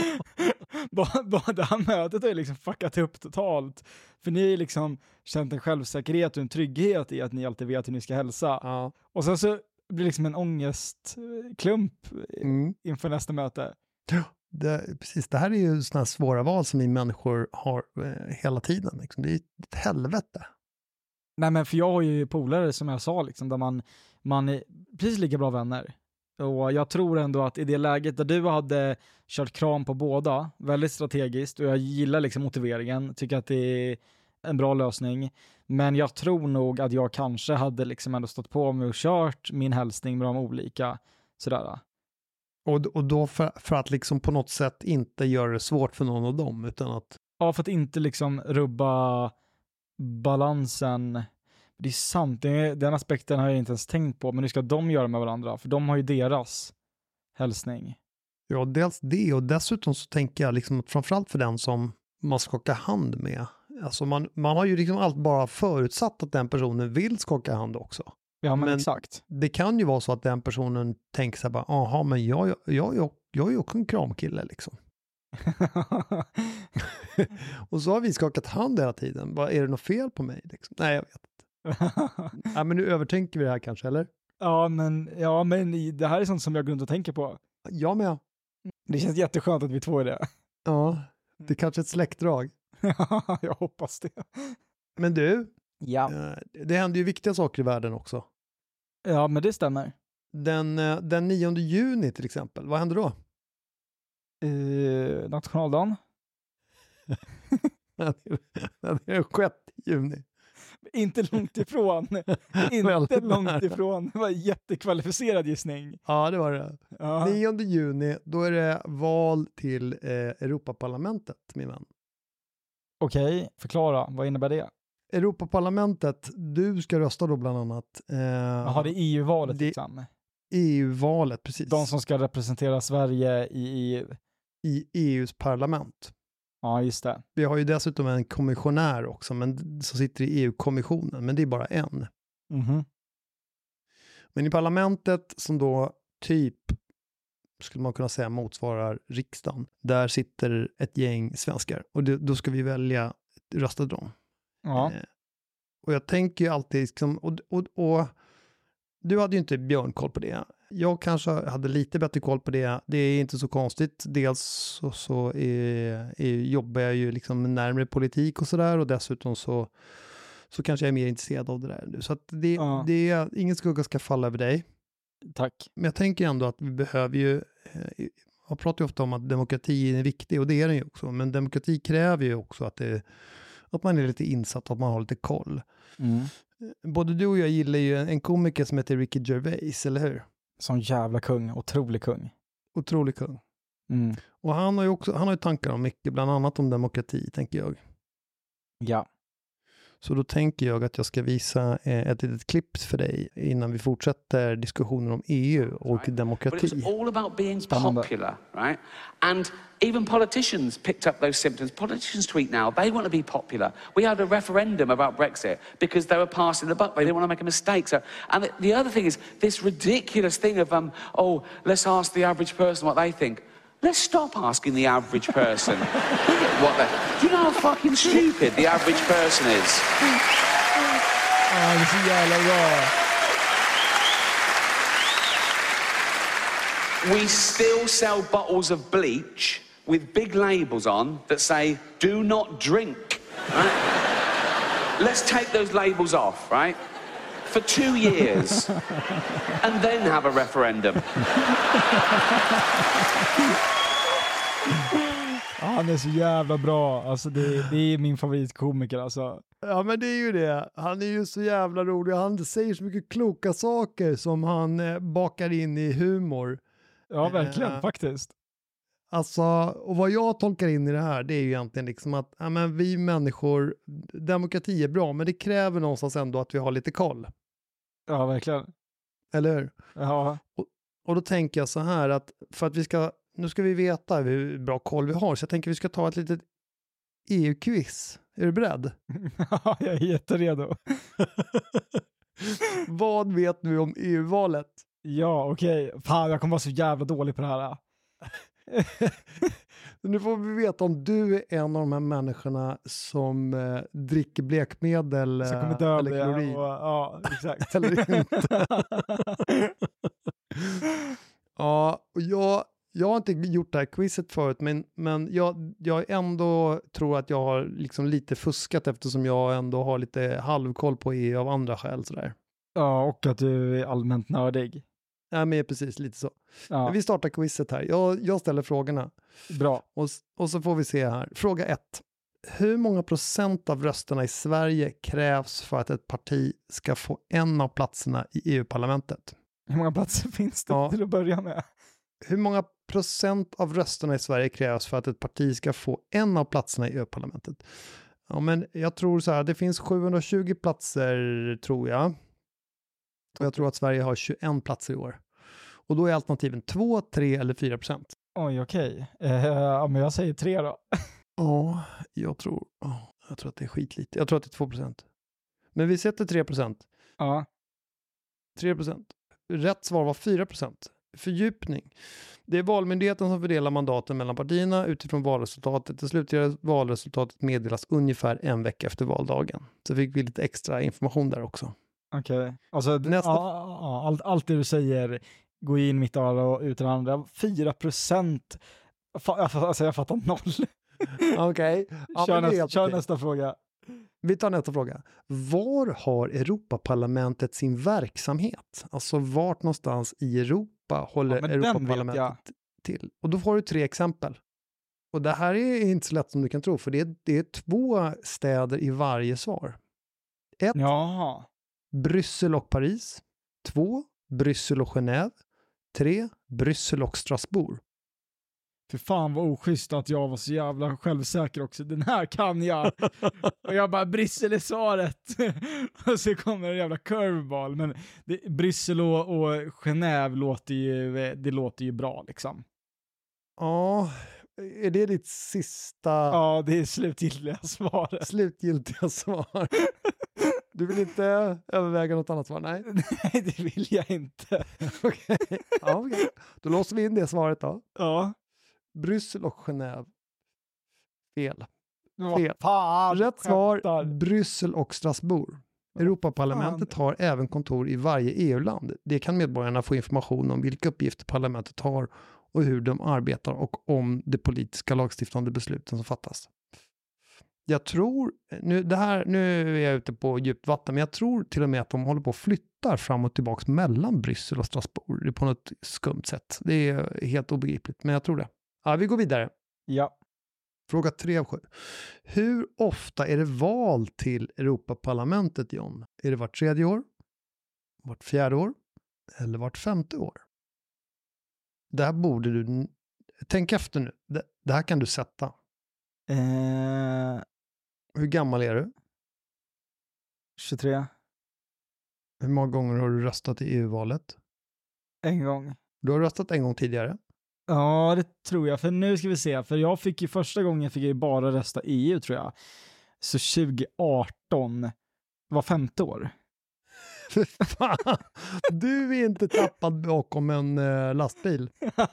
Bara det här mötet har ju liksom fuckat upp totalt. För ni har liksom känt en självsäkerhet och en trygghet i att ni alltid vet hur ni ska hälsa. Ja. Och sen så Det blir liksom en ångestklump inför nästa möte. Precis, det här är ju sådana svåra val som vi människor har hela tiden. Liksom. Det är ett helvete. Nej, men för jag har ju polare som jag sa liksom, där man är precis lika bra vänner. Och jag tror ändå att i det läget där du hade kört kram på båda, väldigt strategiskt, och jag gillar liksom motiveringen, tycker att det är en bra lösning. Men jag tror nog att jag kanske hade liksom ändå stått på mig och kört min hälsning med de olika sådär. Och då för att liksom på något sätt inte göra det svårt för någon av dem, utan att... Ja, för att inte liksom rubba balansen. Det är sant, den aspekten har jag inte ens tänkt på, men hur ska de göra med varandra? För de har ju deras hälsning. Ja, dels det, och dessutom så tänker jag liksom att framförallt för den som man skakar hand med. Alltså man har ju liksom allt bara förutsatt att den personen vill skaka hand också. Ja, men exakt. Det kan ju vara så att den personen tänker sig bara, aha, men jag är ju också en kramkille liksom. Och så har vi skakat hand hela tiden. Är det något fel på mig? Liksom? Nej, jag vet inte. Ja, men nu övertänker vi det här kanske, eller? Ja, men det här är sånt som jag går runt och tänker på. Jag med. Det känns jätteskönt att vi två är det. Ja, det är kanske ett släktdrag. Ja, jag hoppas det. Men du, ja. Det händer ju viktiga saker i världen också. Ja, men det stämmer. Den 9 juni till exempel, vad händer då? Nationaldagen. Det är 6 juni. Inte långt ifrån. Inte långt ifrån. Det var en jättekvalificerad gissning. Ja, det var det. Ja. 9 juni, då är det val till Europaparlamentet, min vän. Okej, förklara. Vad innebär det? Europaparlamentet, du ska rösta då bland annat. Jaha, det är EU-valet liksom. EU-valet, precis. De som ska representera Sverige i EU. I EUs parlament. Ja, just det. Vi har ju dessutom en kommissionär också, men som sitter i EU-kommissionen, men det är bara en. Mm-hmm. Men i parlamentet, som då typ, skulle man kunna säga, motsvarar riksdagen, där sitter ett gäng svenskar. Och då ska vi välja rösta dem. Ja. Och jag tänker ju alltid, liksom, och du hade ju inte björnkoll på det. Jag kanske hade lite bättre koll på det. Det är inte så konstigt. Dels så jobbar jag ju liksom närmare politik och sådär. Och dessutom så kanske jag är mer intresserad av det där nu. Så att det är ingen skugga ska falla över dig. Tack. Men jag tänker ändå att vi behöver ju... Jag pratar ju ofta om att demokrati är viktig, och det är den ju också. Men demokrati kräver ju också att man är lite insatt och att man har lite koll. Mm. Både du och jag gillar ju en komiker som heter Ricky Gervais, eller hur? Som jävla kung, otrolig kung. Otrolig kung. Mm. Och han har ju tankar om mycket, bland annat om demokrati, tänker jag. Ja. Så då tänker jag att jag ska visa ett litet klipp för dig innan vi fortsätter diskussionen om EU och demokrati. But it's all about being popular, right? And even politicians picked up those symptoms. Politicians tweet now, they want to be popular. We had a referendum about Brexit because they were passing the buck. They didn't want to make a mistake. So, and the other thing is this ridiculous thing of, let's ask the average person what they think. Let's stop asking the average person do you know how fucking stupid the average person is? Ja, det är så jävla bra. We still sell bottles of bleach with big labels on that say, do not drink. Right? Let's take those labels off, right? For 2 years. And then have a referendum. Han är så jävla bra. Alltså det är min favoritkomiker alltså. Ja, men det är ju det. Han är ju så jävla rolig. Han säger så mycket kloka saker som han bakar in i humor. Ja, verkligen, faktiskt. Alltså, och vad jag tolkar in i det här, det är ju egentligen liksom att vi människor, demokrati är bra, men det kräver någonstans ändå att vi har lite koll. Ja, verkligen. Eller hur? Ja. Och då tänker jag så här att för att nu ska vi veta hur bra koll vi har, så jag tänker att vi ska ta ett litet EU-quiz. Är du beredd? Ja, jag är jätteredo. Vad vet du om EU-valet? Ja, okej. Fan, jag kommer vara så jävla dålig på det här. Nu får vi veta om du är en av de här människorna som dricker blekmedel Så kommer dö av eller det. klorin. Ja, exakt. Eller inte. Ja, och jag har inte gjort det här quizet förut, men jag ändå tror att jag har liksom lite fuskat eftersom jag ändå har lite halvkoll på EU av andra skäl sådär. Ja, och att du är allmänt nördig. Ja, men precis lite så. Ja. Men vi startar quizet här. Jag ställer frågorna. Bra. Och så får vi se här. Fråga 1. Hur många procent av rösterna i Sverige krävs för att ett parti ska få en av platserna i EU-parlamentet? Hur många platser finns det till att börja med? Hur många procent av rösterna i Sverige krävs för att ett parti ska få en av platserna i EU-parlamentet? Ja, men jag tror så här, det finns 720 platser tror jag. Och jag tror att Sverige har 21 platser i år. Och då är alternativen 2, 3 eller 4%. Oj, okej. Men jag säger 3 då. Ja, jag tror att det är skitlite. Jag tror att det är 2%. Men vi sätter 3%. Ja. 3%. Rätt svar var 4%. Fördjupning. Det är valmyndigheten som fördelar mandaten mellan partierna utifrån valresultatet. Det slutliga valresultatet meddelas ungefär en vecka efter valdagen. Så fick vi lite extra information där också. Okej. Alltså, allt det du säger går in mitt öra och ut den andra. 4%. Alltså jag fattar noll. Okej. Kör nästa fråga. Vi tar nästa fråga. Var har Europaparlamentet sin verksamhet? Alltså vart någonstans i Europa håller Europaparlamentet till? Och då får du 3 exempel. Och det här är inte så lätt som du kan tro, för det är 2 städer i varje svar. 1. Jaha. Bryssel och Paris. 2. Bryssel och Genève. 3. Bryssel och Strasbourg. För fan vad oschysst att jag var så jävla självsäker också. Den här kan jag. Och jag bara, Bryssel är svaret. Och så kommer en jävla curveball. Men Bryssel och Genève låter ju bra liksom. Ja, är det ditt sista... Ja, det är slutgiltiga svar. Slutgiltiga svar. Du vill inte överväga något annat svar? Nej, Nej, det vill jag inte. Okej. Ja, okej. Då låser vi in det svaret då. Ja. Bryssel och Genève. Fel. Fan, Rätt svar, skämtar. Bryssel och Strasbourg. Europaparlamentet har även kontor i varje EU-land. Det kan medborgarna få information om vilka uppgifter parlamentet har och hur de arbetar och om de politiska lagstiftande besluten som fattas. Jag tror, nu är jag ute på djupt vatten, men jag tror till och med att de håller på att flytta fram och tillbaka mellan Bryssel och Strasbourg. Det är på något skumt sätt. Det är helt obegripligt, men jag tror det. Ja, vi går vidare. Ja. Fråga 3 av 7. Hur ofta är det val till Europaparlamentet, John? Är det vart 3:e år? Vart 4:e år? Eller vart 5:e år? Det här borde du... Tänk efter nu. Det här kan du sätta. Hur gammal är du? 23. Hur många gånger har du röstat i EU-valet? En gång. Du har röstat en gång tidigare. Ja, det tror jag. För nu ska vi se. För första gången fick jag ju bara rösta EU, tror jag. Så 2018 var 5:e år. Fan, du är inte tappad bakom en lastbil.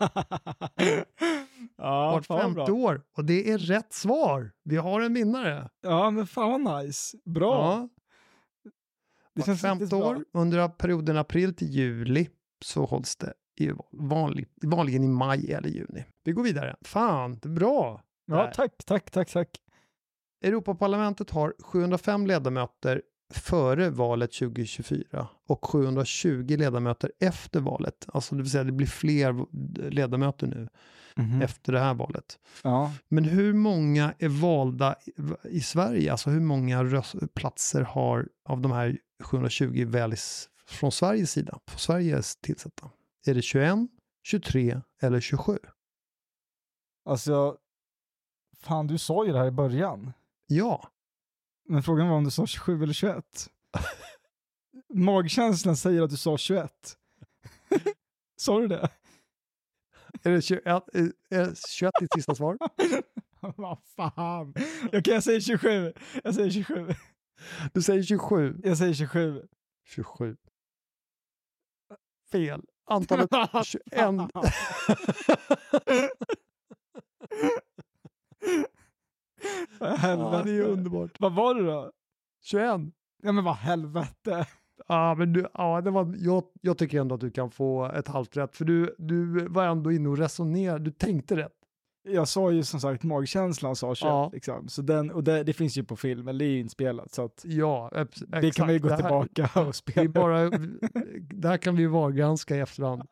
Ja, vart 5:e år. Och det är rätt svar. Vi har en vinnare. Ja, men fan vad nice. Bra. Ja. Det känns 5:e år. Under perioden april till juli så hålls det vanligen i maj eller juni. Vi går vidare. Fan, det är bra. Ja, tack. Europaparlamentet har 705 ledamöter före valet 2024 och 720 ledamöter efter valet. Alltså det vill säga det blir fler ledamöter nu efter det här valet. Ja. Men hur många är valda i Sverige? Alltså hur många platser har av de här 720 väljs från Sveriges sida? På Sveriges tillsätta? Är det 21, 23 eller 27? Alltså, fan du sa ju det här i början. Ja. Men frågan var om du sa 27 eller 21. Magkänslan säger att du sa 21. Sa du det? Är det 21 ditt sista svar? Vad fan. Okej, jag säger 27. Du säger 27. Jag säger 27. 27. Fel. Antalet 21. Helvete. Det är underbart. Vad var det då? 21. Ja men vad helvete. Ja, men jag tycker ändå att du kan få ett halvt rätt. För du var ändå inne och resonerade. Du tänkte rätt. Jag sa ju som sagt magkänslan sa 21 liksom. Så det finns ju på film, eller det är ju inspelat. Så att exakt. det kan man ju gå tillbaka och spela. Det här kan vi vara ganska i efterhand.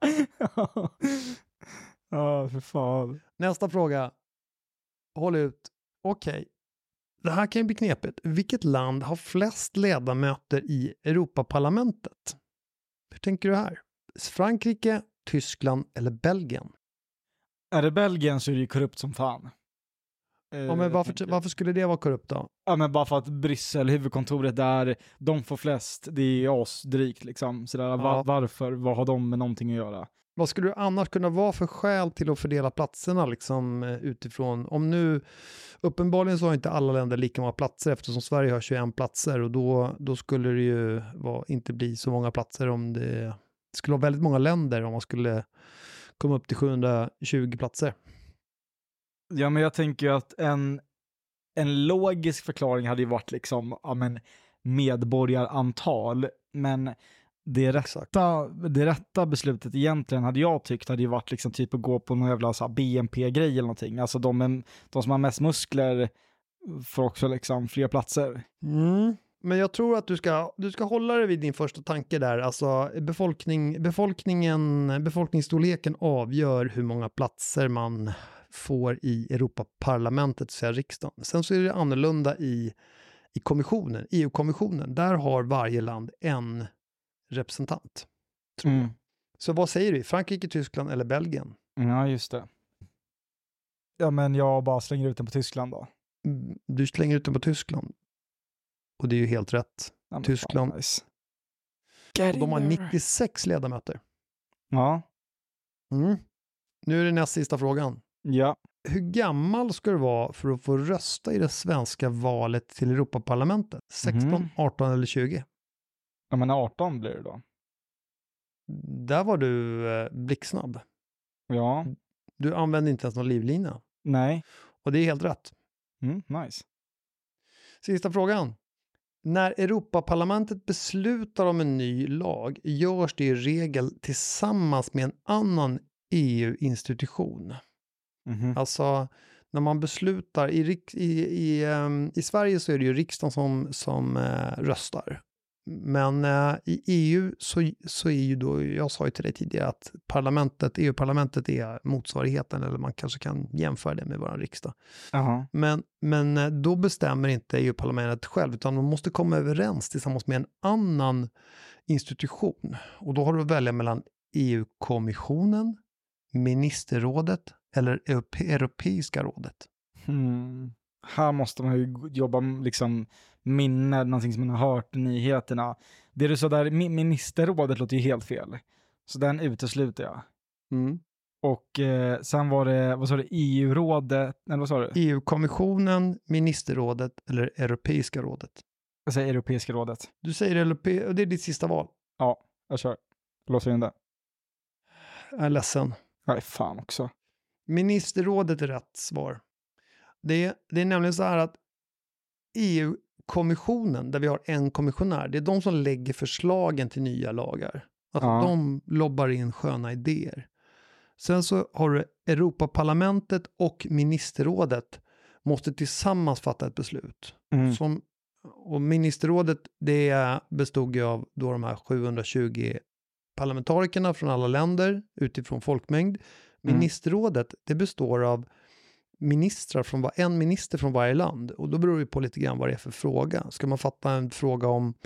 Ja, för fan. Nästa fråga. Håll ut. Okej. Det här kan ju bli knepigt. Vilket land har flest ledamöter i Europaparlamentet? Hur tänker du här? Frankrike, Tyskland eller Belgien? Är det Belgien så är det ju korrupt som fan. Ja, men varför skulle det vara korrupt då? Ja, men bara för att Bryssel, huvudkontoret där, de får flest. Det är asdrygt liksom. Så där, varför? Vad har de med någonting att göra? Vad skulle det annars kunna vara för skäl till att fördela platserna liksom utifrån? Om nu, uppenbarligen så har inte alla länder lika många platser eftersom Sverige har 21 platser och då skulle det ju inte bli så många platser om det skulle vara väldigt många länder om man skulle komma upp till 720 platser. Ja, men jag tänker ju att en logisk förklaring hade ju varit liksom, medborgarantal, men det rätta beslutet egentligen hade jag tyckt hade ju varit liksom typ att gå på någon jävla så här BNP-grej eller någonting. Alltså de som har mest muskler får också liksom fler platser. Mm. Men jag tror att du ska hålla dig vid din första tanke där. Alltså befolkningsstorleken avgör hur många platser man får i Europaparlamentet, så riksdagen. Sen så är det annorlunda i kommissionen, EU-kommissionen. Där har varje land en representant. Tror jag. Så vad säger du? Frankrike, Tyskland eller Belgien? Ja, just det. Ja, men jag bara slänger ut den på Tyskland då. Du slänger ut den på Tyskland. Och det är ju helt rätt. Ja, Tyskland. Nice. Och de har 96 ledamöter. Ja. Nu är det näst sista frågan. Ja. Hur gammal ska du vara för att få rösta i det svenska valet till Europaparlamentet? 16, 18 eller 20? Ja, men 18 blir det då. Där var du blixtsnabb. Ja. Du använde inte ens någon livlina. Nej. Och det är helt rätt. Nice. Sista frågan. När Europaparlamentet beslutar om en ny lag görs det i regel tillsammans med en annan EU-institution. Alltså när man beslutar i Sverige så är det ju riksdagen som röstar. Men i EU så är ju då, jag sa ju till dig tidigare att EU-parlamentet är motsvarigheten, eller man kanske kan jämföra det med vår riksdag. Men då bestämmer inte EU-parlamentet själv, utan man måste komma överens tillsammans med en annan institution. Och då har du att välja mellan EU-kommissionen, ministerrådet eller Europeiska rådet. Här måste man ju jobba liksom minne, någonting som man har hört i nyheterna. Det är det så där, ministerrådet låter ju helt fel. Så den utesluter jag. Och sen var det, vad sa du, EU-rådet, eller vad sa du? EU-kommissionen, ministerrådet eller Europeiska rådet? Jag säger Europeiska rådet. Du säger och det är ditt sista val? Ja, jag kör. Låser in det. Jag är ledsen. Nej, fan också. Ministerrådet är rätt svar. Det är nämligen så här att EU-kommissionen, där vi har en kommissionär, det är de som lägger förslagen till nya lagar. Alltså de lobbar in sköna idéer. Sen så har du Europaparlamentet och ministerrådet måste tillsammans fatta ett beslut. Och ministerrådet, det bestod ju av då de här 720 parlamentarikerna från alla länder utifrån folkmängd. Ministerrådet, det består av ministrar en minister från varje land. Och då beror det på lite grann vad det är för fråga. Ska man fatta en fråga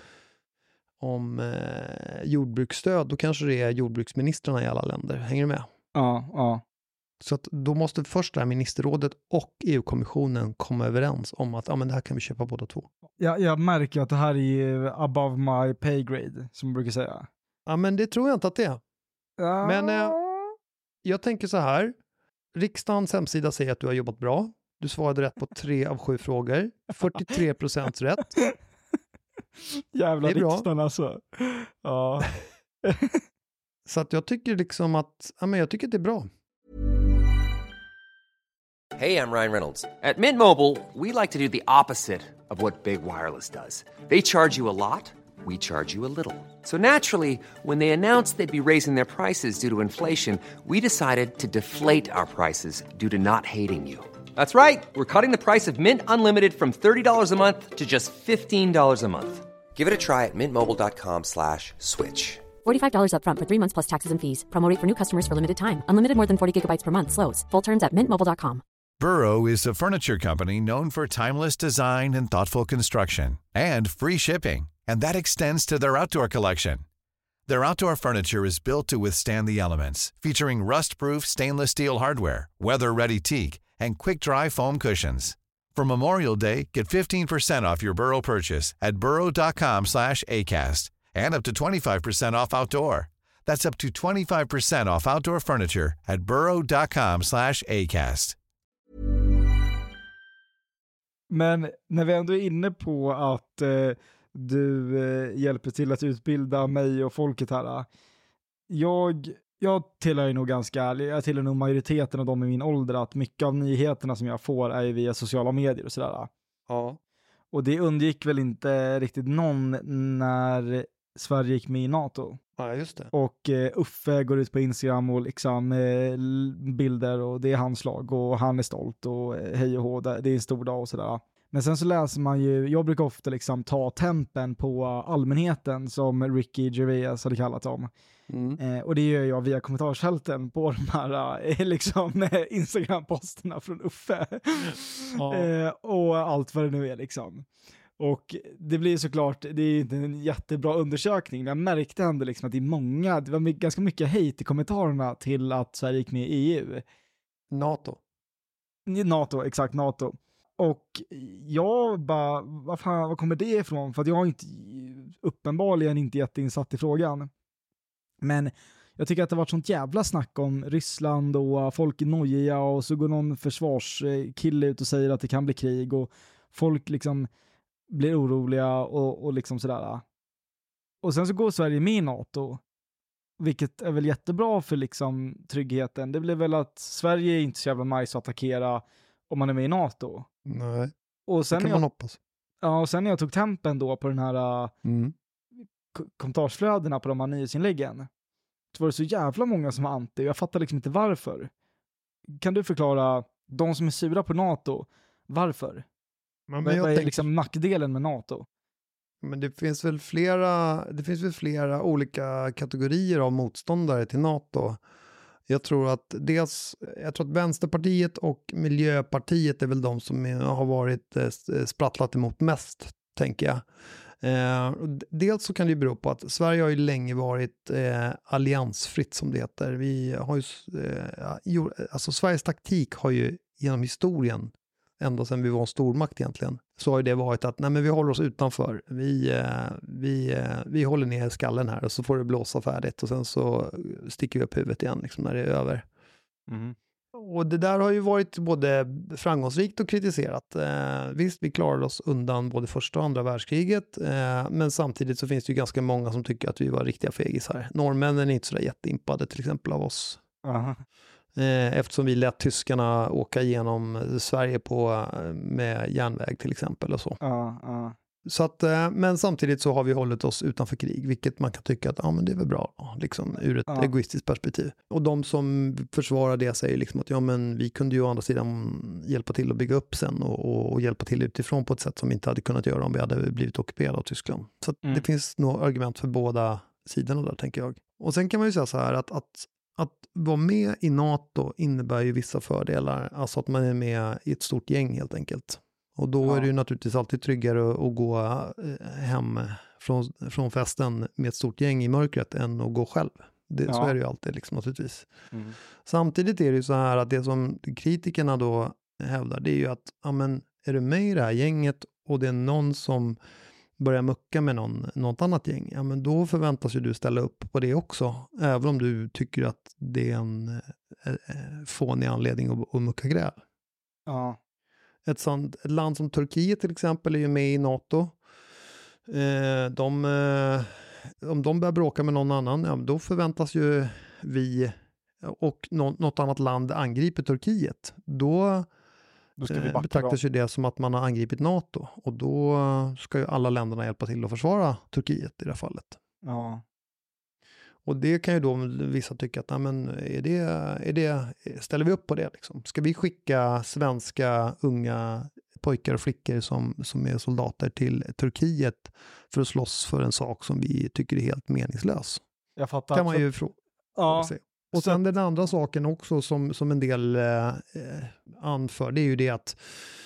om jordbruksstöd, då kanske det är jordbruksministrarna i alla länder. Hänger du med? Ja. Så att då måste först det här ministerrådet och EU-kommissionen komma överens om att men det här kan vi köpa båda två. Ja, jag märker att det här är above my pay grade, som man brukar säga. Ja, men det tror jag inte att det är. Ja. Men jag tänker så här. Riksdagens hemsida säger att du har jobbat bra. Du svarade rätt på 3 av 7 frågor. 43% rätt. Jävla riksdagen alltså. Ja. Så att jag tycker liksom att, jag tycker att det är bra. Hey, I'm Ryan Reynolds. At Mint Mobile, we like to do the opposite of what Big Wireless does. They charge you a lot, we charge you a little. So naturally, when they announced they'd be raising their prices due to inflation, we decided to deflate our prices due to not hating you. That's right. We're cutting the price of Mint Unlimited from $30 a month to just $15 a month. Give it a try at mintmobile.com/switch. $45 up front for 3 months plus taxes and fees. Promo rate for new customers for limited time. Unlimited more than 40 gigabytes per month. Slows full terms at mintmobile.com. Burrow is a furniture company known for timeless design and thoughtful construction and free shipping. And that extends to their outdoor collection. Their outdoor furniture is built to withstand the elements, featuring rust-proof stainless steel hardware, weather-ready teak, and quick-dry foam cushions. For Memorial Day, get 15% off your Burrow purchase at burrow.com/acast and up to 25% off outdoor. That's up to 25% off outdoor furniture at burrow.com/acast. Men när vi ändå är inne på att du hjälper till att utbilda mig och folket här. Jag tillhör ju nog ganska ärlig, jag tillhör nog majoriteten av dem i min ålder, att mycket av nyheterna som jag får är via sociala medier och sådär. Ja. Och det undgick väl inte riktigt någon när Sverige gick med i NATO. Ja, just det. Och Uffe går ut på Instagram och liksom bilder och det är hans lag och han är stolt och hej och hå, det är en stor dag och sådär. Men sen så läser man ju, jag brukar ofta liksom ta tempen på allmänheten som Ricky Gervais hade kallat dem. Och det gör jag via kommentarsfälten på de här liksom Instagram-posterna från Uffe. Och allt vad det nu är liksom. Och det blir såklart, det är inte en jättebra undersökning, men jag märkte ändå liksom att det var ganska mycket hate i kommentarerna till att Sverige gick med i EU. NATO, exakt, NATO. Och jag bara, vad kommer det ifrån? För att jag har uppenbarligen inte jätteinsatt i frågan. Men jag tycker att det har varit sånt jävla snack om Ryssland och folk är nojiga och så går någon försvarskille ut och säger att det kan bli krig och folk liksom blir oroliga och liksom sådär. Och sen så går Sverige med i NATO, vilket är väl jättebra för liksom tryggheten. Det blir väl att Sverige är inte så jävla nice att attackera om man är med i NATO. Nej, och sen kan man hoppas. Ja, och sen när jag tog tempen då på den här kommentarsflödena på de här nyhetsinläggen, så var det så jävla många som var anti. Jag fattar liksom inte varför. Kan du förklara de som är sura på NATO, varför? Vad är liksom nackdelen med NATO? Men det finns väl flera olika kategorier av motståndare till NATO. Jag tror att Vänsterpartiet och Miljöpartiet är väl de som har varit sprattlat emot mest, tänker jag. Dels så kan det bero på att Sverige har ju länge varit alliansfritt, som det heter. Vi har ju, alltså Sveriges taktik har ju genom historien, ända sedan vi var en stormakt egentligen, så har ju det varit att nej, men vi håller oss utanför. Vi håller ner skallen här och så får det blåsa färdigt och sen så sticker vi upp huvudet igen liksom, när det är över. Och det där har ju varit både framgångsrikt och kritiserat. Visst, vi klarade oss undan både första och andra världskriget, men samtidigt så finns det ju ganska många som tycker att vi var riktiga fegisar. Norrmännen är inte så där jätteimpade till exempel av oss. Eftersom vi lät tyskarna åka igenom Sverige med järnväg till exempel och så. Så att, men samtidigt så har vi hållit oss utanför krig, vilket man kan tycka att men det är väl bra liksom, ur ett egoistiskt perspektiv. Och de som försvarar det säger liksom att men vi kunde ju å andra sidan hjälpa till att bygga upp sen och hjälpa till utifrån på ett sätt som vi inte hade kunnat göra om vi hade blivit ockuperade av Tyskland. Så att det finns nog argument för båda sidorna där, tänker jag. Och sen kan man ju säga så här att vara med i NATO innebär ju vissa fördelar. Alltså att man är med i ett stort gäng helt enkelt. Och då är det ju naturligtvis alltid tryggare att gå hem från festen med ett stort gäng i mörkret än att gå själv. Så är det ju alltid liksom, naturligtvis. Samtidigt är det ju så här att det som kritikerna då hävdar, det är ju att är du med i det här gänget och det är någon som börjar mucka med något annat gäng, men då förväntas ju du ställa upp på det också, även om du tycker att det är en fånig anledning att mucka gräl. Ja. Ett land som Turkiet till exempel är ju med i NATO. Om de börjar bråka med någon annan, då förväntas ju vi och något annat land angriper Turkiet. Då Då ska vi backa betraktas ju det som att man har angripit NATO. Och då ska ju alla länderna hjälpa till att försvara Turkiet i det här fallet. Ja. Och det kan ju då vissa tycka att, men ställer vi upp på det liksom? Ska vi skicka svenska unga pojkar och flickor som är soldater till Turkiet för att slåss för en sak som vi tycker är helt meningslös? Jag fattar. Kan man ju ja. Och sen den andra saken också som en del anför, det är ju det att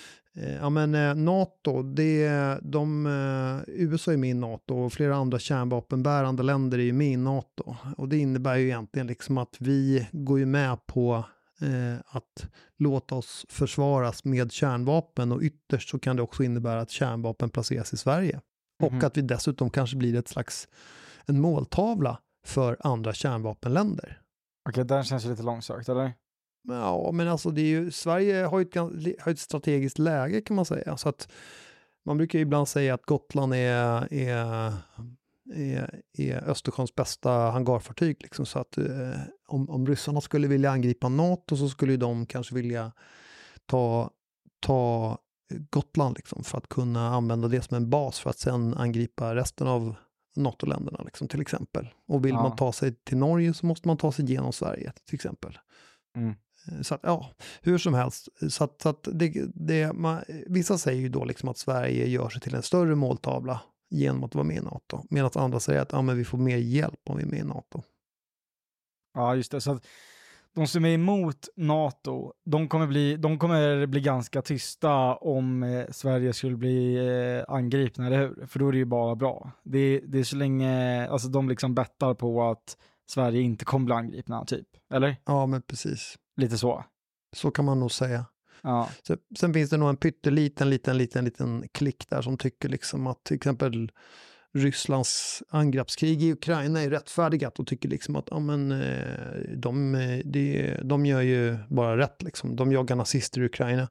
NATO, USA är med i NATO och flera andra kärnvapenbärande länder är ju med i NATO. Och det innebär ju egentligen liksom att vi går ju med på att låta oss försvaras med kärnvapen, och ytterst så kan det också innebära att kärnvapen placeras i Sverige. Och att vi dessutom kanske blir ett slags en måltavla för andra kärnvapenländer. Okej, den känns ju lite långsökt, eller? Ja, men alltså Sverige har ju ett strategiskt läge kan man säga. Så att man brukar ju ibland säga att Gotland är Östersjöns bästa hangarfartyg. Liksom. Så att om ryssarna skulle vilja angripa NATO så skulle ju de kanske vilja ta Gotland liksom, för att kunna använda det som en bas för att sen angripa resten av NATO-länderna liksom, till exempel. Och vill man ta sig till Norge så måste man ta sig genom Sverige till exempel. Så att, ja, hur som helst. Så att vissa säger ju då liksom att Sverige gör sig till en större måltavla genom att vara med i NATO. Medan andra säger att men vi får mer hjälp om vi är med i NATO. Ja, just det. Så att de som är emot NATO, de kommer bli ganska tysta om Sverige skulle bli angripna, eller hur? För då är det ju bara bra. Det är så länge, alltså de liksom bettar på att Sverige inte kommer bli angripna, typ. Eller? Ja, men precis. Lite så. Så kan man nog säga. Ja. Sen finns det nog en pytteliten klick där som tycker liksom att till exempel Rysslands angreppskrig i Ukraina är rättfärdigat och tycker liksom att de gör ju bara rätt liksom. De jagar nazister i Ukraina.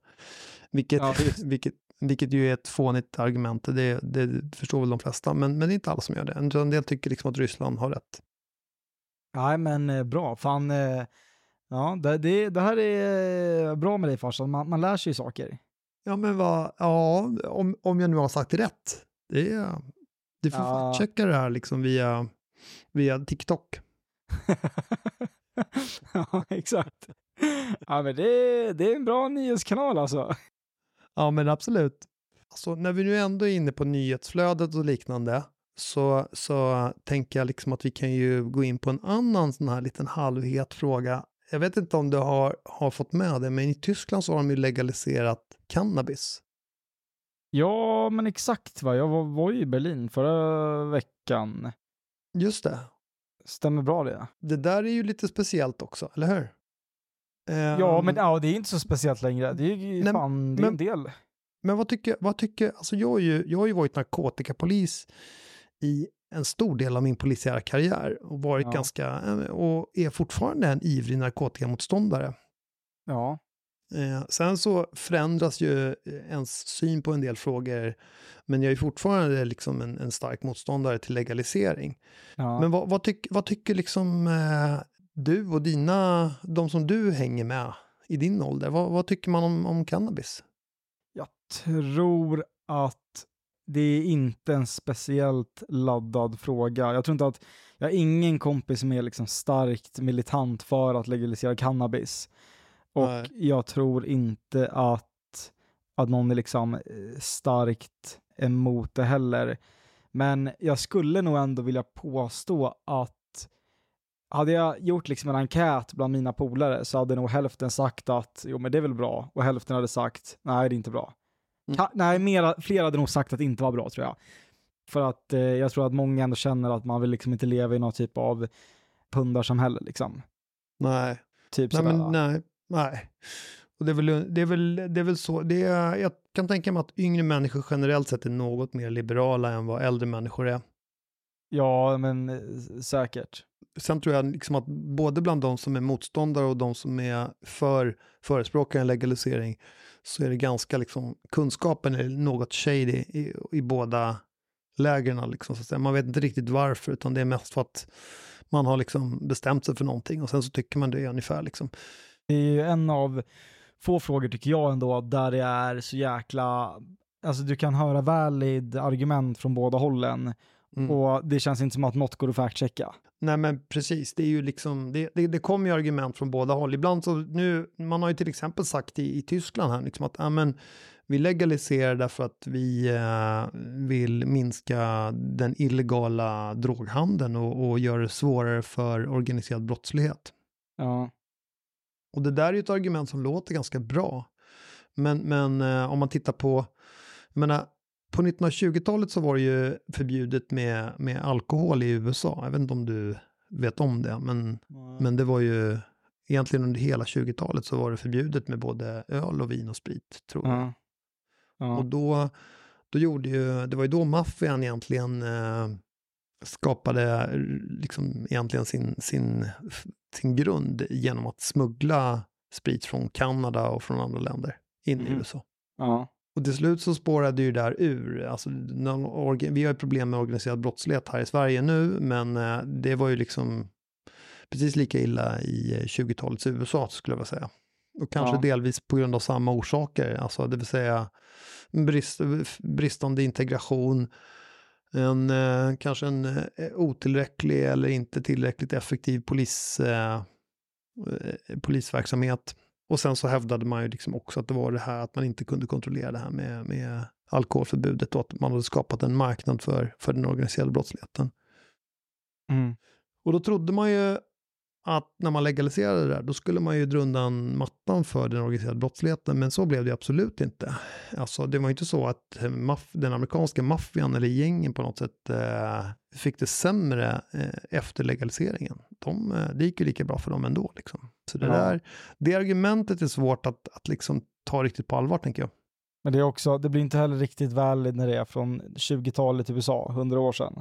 Vilket ju är ett fånigt argument. Det förstår väl de flesta. Men det är inte alla som gör det. En del tycker liksom att Ryssland har rätt. Nej, men bra. Fan, ja, det här är bra med dig, farsan. Man lär sig saker. Ja, men om jag nu har sagt rätt. Du får checka det här liksom via TikTok. Ja, exakt. Ja, men det är en bra nyhetskanal alltså. Ja, men absolut. Alltså, när vi nu ändå är inne på nyhetsflödet och liknande så tänker jag liksom att vi kan ju gå in på en annan sån här liten halvhet fråga. Jag vet inte om du har fått med det, men i Tyskland så har de ju legaliserat cannabis. Ja, men exakt va. Jag var ju i Berlin förra veckan. Just det. Stämmer bra det. Det där är ju lite speciellt också, eller hur? Ja, men det är inte så speciellt längre. Det är ju det är en del. Men vad tycker alltså jag har ju varit narkotikapolis i en stor del av min polisiära karriär och varit och är fortfarande en ivrig narkotikamotståndare. Ja. Sen så förändras ju ens syn på en del frågor, men jag är fortfarande liksom en stark motståndare till legalisering. Ja. Men vad tycker liksom du och de som du hänger med i din ålder, vad tycker man om cannabis? Jag tror att det är inte en speciellt laddad fråga. Jag tror inte att jag har ingen kompis som är liksom starkt militant för att legalisera cannabis. Och jag tror inte att någon är liksom starkt emot det heller. Men jag skulle nog ändå vilja påstå att hade jag gjort liksom en enkät bland mina polare så hade nog hälften sagt att jo, men det är väl bra. Och hälften hade sagt nej, det är inte bra. Flera hade nog sagt att det inte var bra, tror jag. För att jag tror att många ändå känner att man vill liksom inte leva i någon typ av pundarsamhälle liksom. Nej. Typ Nej. Och det är väl så. Jag kan tänka mig att yngre människor generellt sett är något mer liberala än vad äldre människor är. Ja, men säkert. Sen tror jag liksom att både bland de som är motståndare och de som är förespråkar en legalisering så är det ganska liksom, kunskapen är något shady i båda lägren liksom, så att säga. Man vet inte riktigt varför, utan det är mest för att man har liksom bestämt sig för någonting och sen så tycker man det är ungefär liksom. Det är ju en av få frågor tycker jag ändå där det är så jäkla, alltså du kan höra valid argument från båda hållen och det känns inte som att något går att fact-checka. Nej men precis, det är ju liksom, det kommer ju argument från båda håll. Ibland så, man har ju till exempel sagt i Tyskland här liksom att vi legaliserar därför att vi vill minska den illegala droghandeln och göra det svårare för organiserad brottslighet. Ja. Och det där är ju ett argument som låter ganska bra. Men om man tittar på, jag menar, på 1920-talet så var det ju förbjudet med alkohol i USA. Jag vet inte om du vet om det, men det var ju egentligen under hela 20-talet så var det förbjudet med både öl och vin och sprit, tror jag. Ja. Och då gjorde ju, det var ju då maffian egentligen skapade liksom egentligen sin grund genom att smuggla sprit från Kanada och från andra länder in i USA. Ja. Och till slut så spårade ju där ur. Alltså, vi har ju problem med organiserad brottslighet här i Sverige nu, men det var ju liksom precis lika illa i 20-talets USA, skulle jag vilja säga. Och kanske delvis på grund av samma orsaker, alltså det vill säga bristande integration, kanske en otillräcklig eller inte tillräckligt effektiv polisverksamhet. Och sen så hävdade man ju liksom också att det var det här att man inte kunde kontrollera det här med alkoholförbudet och att man hade skapat en marknad för den organiserade brottsligheten. Och då trodde man ju att när man legaliserade det där, då skulle man ju dra undan mattan för den organiserade brottsligheten, men så blev det absolut inte. Alltså det var inte så att den amerikanska maffian eller gängen på något sätt fick det sämre efter legaliseringen. Det gick ju lika bra för dem ändå liksom. Så det argumentet är svårt att liksom ta riktigt på allvar, tänker jag. Men det är också, det blir inte heller riktigt valid när det är från 20-talet i USA, 100 år sedan.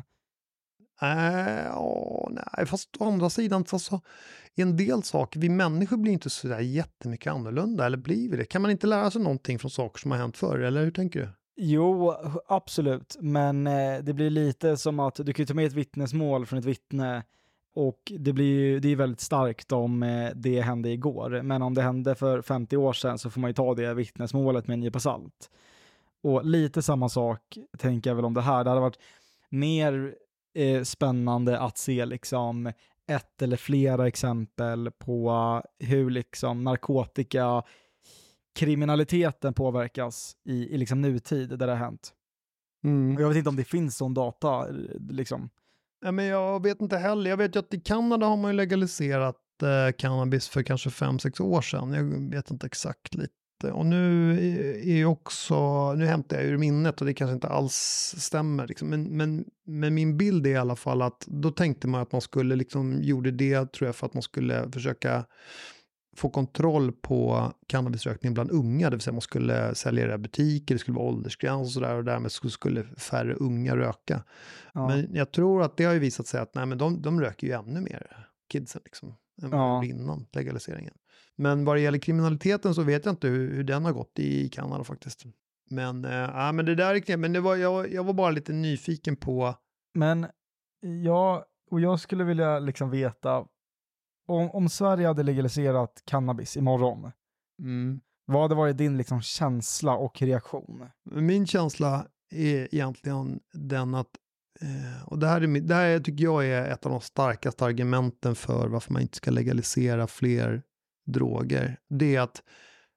Nej, fast å andra sidan alltså, en del saker, vi människor blir inte så där jättemycket annorlunda, eller blir vi det? Kan man inte lära sig någonting från saker som har hänt förr, eller hur tänker du? Jo, absolut, men det blir lite som att du kan ta med ett vittnesmål från ett vittne och det är väldigt starkt om det hände igår, men om det hände för 50 år sedan så får man ju ta det vittnesmålet med en nypa salt. Och lite samma sak tänker jag väl om det här. Det hade varit mer spännande att se liksom ett eller flera exempel på hur liksom narkotikakriminaliteten påverkas i liksom nutid där det har hänt. Och jag vet inte om det finns sån data liksom. Ja, men jag vet inte heller. Jag vet ju att i Kanada har man ju legaliserat cannabis för kanske 5-6 år sedan. Jag vet inte exakt lite. Och nu hämtar jag ur minnet och det kanske inte alls stämmer. Liksom. Men min bild är i alla fall att då tänkte man att man skulle gjorde det, tror jag, för att man skulle försöka få kontroll på cannabisrökning bland unga. Det vill säga man skulle sälja det i butiker, det skulle vara åldersgräns och sådär, och därmed skulle färre unga röka. Ja. Men jag tror att det har ju visat sig att nej, men de röker ju ännu mer, kidsen liksom, än innan legaliseringen. Men vad det gäller kriminaliteten så vet jag inte hur den har gått i Kanada faktiskt. Men det där är knäpp. Men jag var bara lite nyfiken på. Men jag skulle vilja liksom veta om Sverige hade legaliserat cannabis imorgon. Vad hade varit din liksom känsla och reaktion? Min känsla är egentligen den att och det här tycker jag är ett av de starkaste argumenten för varför man inte ska legalisera fler droger. Det är att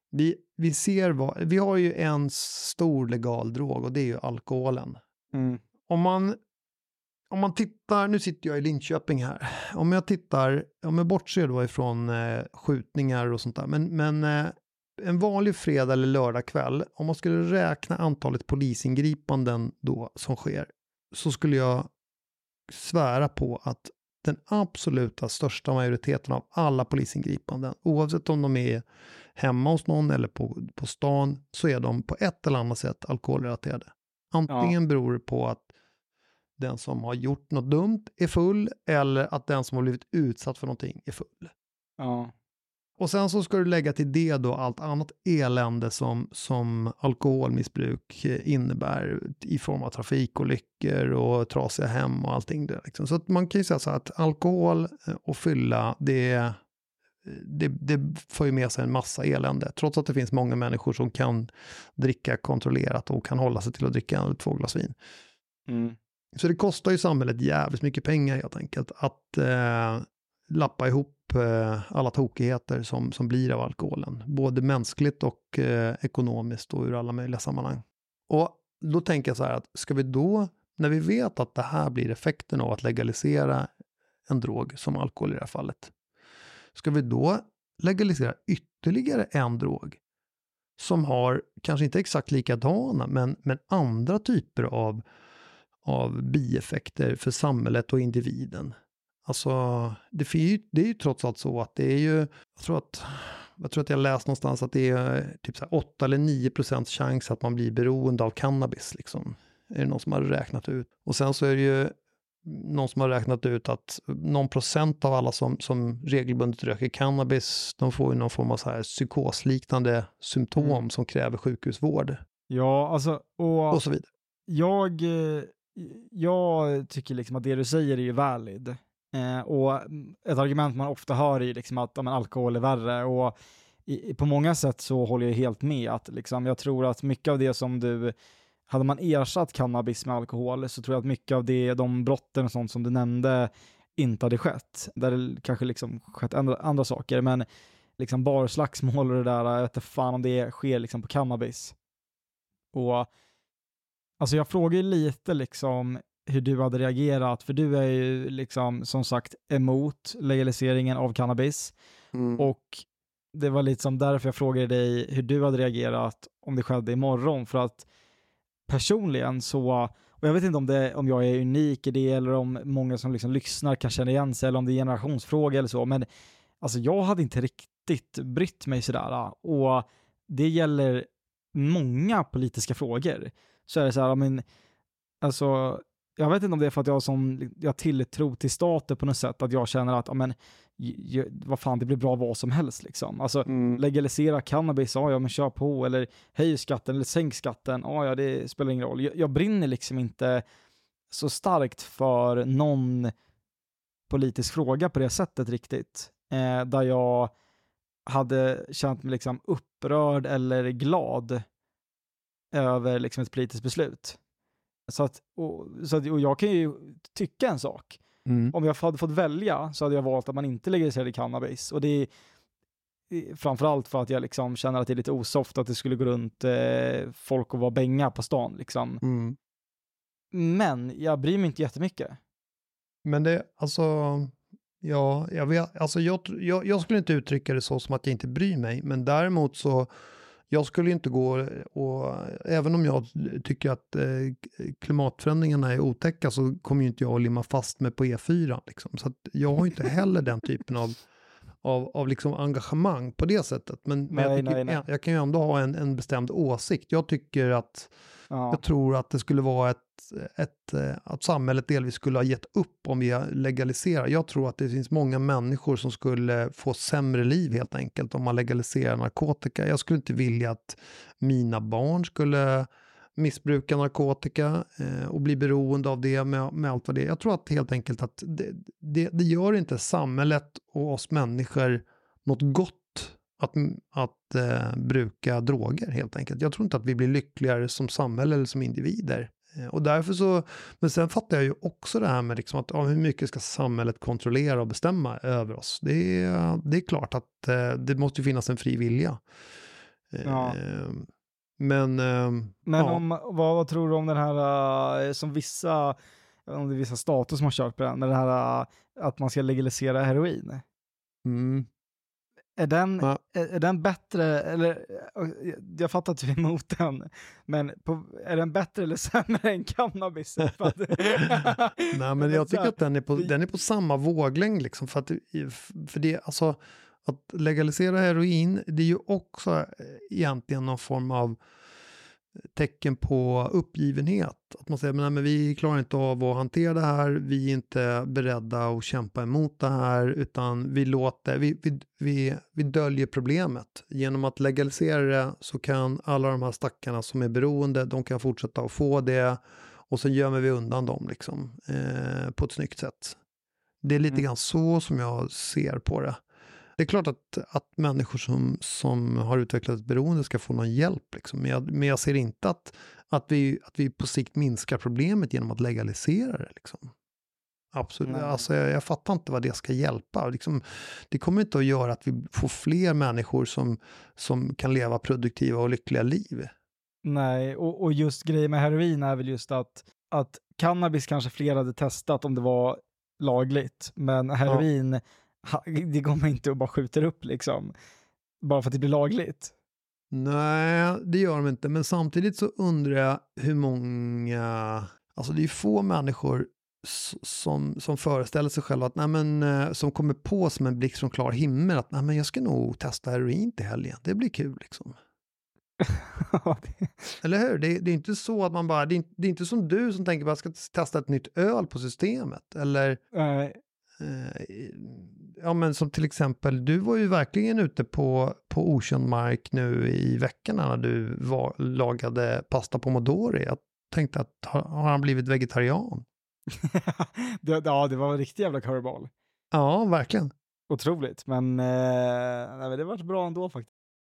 vi har ju en stor legal drog och det är ju alkoholen. Om man tittar, nu sitter jag i Linköping här. Om jag bortser då ifrån skjutningar och sånt där, men en vanlig fredag eller lördagkväll, om man skulle räkna antalet polisingripanden då som sker, så skulle jag svära på att den absoluta största majoriteten av alla polisingripanden, oavsett om de är hemma hos någon eller på stan, så är de på ett eller annat sätt alkoholrelaterade. Antingen beror det på att den som har gjort något dumt är full, eller att den som har blivit utsatt för någonting är full. Ja. Och sen så ska du lägga till det då allt annat elände som alkoholmissbruk innebär i form av trafikolyckor och trasiga hem och allting det liksom. Så att man kan ju säga så att alkohol och fylla, det det får ju med sig en massa elände. Trots att det finns många människor som kan dricka kontrollerat och kan hålla sig till att dricka 1 eller 2 glas vin. Så det kostar ju samhället jävligt mycket pengar helt enkelt att lappa ihop alla tokigheter som blir av alkoholen. Både mänskligt och ekonomiskt och ur alla möjliga sammanhang. Och då tänker jag så här att ska vi då, när vi vet att det här blir effekten av att legalisera en drog som alkohol i det här fallet, ska vi då legalisera ytterligare en drog som har kanske inte exakt likadana men andra typer av bieffekter för samhället och individen? Alltså det är ju trots allt så att det är ju, jag tror att jag läst någonstans att det är typ så här 8 eller 9% chans att man blir beroende av cannabis liksom. Är det någon som har räknat ut? Och sen så är det ju någon som har räknat ut att någon procent av alla som regelbundet röker cannabis, de får ju någon form av så här psykosliknande symptom som kräver sjukhusvård. Ja, alltså och så vidare. Jag tycker liksom att det du säger är ju valid. Och ett argument man ofta hör är ju liksom att alkohol är värre, och på många sätt så håller jag helt med att liksom, jag tror att mycket av det som hade man ersatt cannabis med alkohol, så tror jag att mycket av de brotten och sånt som du nämnde inte hade skett. Där det kanske liksom skett andra saker, men liksom barslagsmål och det där, jag vet inte fan om det sker liksom på cannabis. Och alltså jag frågar ju lite liksom hur du hade reagerat, för du är ju liksom som sagt emot legaliseringen av cannabis. Och det var lite som därför jag frågade dig hur du hade reagerat om det skedde imorgon, för att personligen så, och jag vet inte om jag är unik i det eller om många som liksom lyssnar kan känna igen sig eller om det är generationsfråga eller så, men alltså jag hade inte riktigt brytt mig sådär, och det gäller många politiska frågor. Så är det så här, men alltså jag vet inte om det är för att jag tilltro till staten på något sätt, att jag känner att vad fan, det blir bra vad som helst liksom. Alltså legalisera cannabis, ja men kör på, eller höj skatten eller sänk skatten, ja det spelar ingen roll. Jag brinner liksom inte så starkt för någon politisk fråga på det sättet riktigt, där jag hade känt mig liksom upprörd eller glad över liksom ett politiskt beslut. Så att jag kan ju tycka en sak. Om jag hade fått välja så hade jag valt att man inte legaliserade cannabis. Och det är framförallt för att jag liksom känner att det är lite osoft att det skulle gå runt folk och vara bänga på stan liksom. Men jag bryr mig inte jättemycket. Men det, alltså, ja, jag vet, alltså jag skulle inte uttrycka det så som att jag inte bryr mig, men däremot så jag skulle inte gå, och även om jag tycker att klimatförändringarna är otäcka, så kommer ju inte jag att limma fast mig på E4 liksom. Så att jag har inte heller den typen av liksom engagemang på det sättet. Men jag kan ju ändå ha en bestämd åsikt. Jag tycker att jag tror att det skulle vara att samhället delvis skulle ha gett upp om vi legaliserar. Jag tror att det finns många människor som skulle få sämre liv helt enkelt om man legaliserar narkotika. Jag skulle inte vilja att mina barn skulle missbruka narkotika och bli beroende av det med allt vad det är. Jag tror att helt enkelt att det gör inte samhället och oss människor något gott att bruka droger helt enkelt. Jag tror inte att vi blir lyckligare som samhälle eller som individer. Och därför så, men sen fattar jag ju också det här med liksom att hur mycket ska samhället kontrollera och bestämma över oss. Det är klart att det måste finnas en fri vilja. Ja. Men ja. Vad tror du om den här som om det är vissa stater som har kört på den här att man ska legalisera heroin? Är den bättre, eller jag fattar att du är emot den, men är den bättre eller sämre än cannabis? Nej, men jag tycker att den är på samma våglängd liksom, för det, alltså att legalisera heroin, det är ju också egentligen någon form av tecken på uppgivenhet. Att man säger, men vi klarar inte av att hantera det här, vi är inte beredda att kämpa emot det här, utan vi döljer problemet. Genom att legalisera det så kan alla de här stackarna som är beroende, de kan fortsätta att få det, och så gömmer vi undan dem liksom, på ett snyggt sätt. Det är lite grann så som jag ser på det. Det är klart att människor som har utvecklat ett beroende ska få någon hjälp. Liksom. Men jag ser inte att vi på sikt minskar problemet genom att legalisera det. Liksom. Absolut. Alltså, jag fattar inte vad det ska hjälpa. Liksom, det kommer inte att göra att vi får fler människor som kan leva produktiva och lyckliga liv. Nej, och just grejen med heroin är väl just att cannabis kanske fler hade testat om det var lagligt. Men heroin, det kommer inte att bara skjuta upp liksom. Bara för att det blir lagligt. Nej, det gör de inte. Men samtidigt så undrar jag hur många... Alltså det är få människor som föreställer sig själva att som kommer på som en blixt från klar himmel att jag ska nog testa heroin till helgen. Det blir kul liksom. Eller hur? Det är inte så att man bara... Det är inte som du som tänker att jag ska testa ett nytt öl på systemet. Eller... ja, men som till exempel, du var ju verkligen ute på okänd mark nu i veckan när du lagade pasta pomodori. Jag tänkte att har han blivit vegetarian? det var en riktig jävla curveball. Ja, verkligen. Otroligt, men det var bra ändå faktiskt.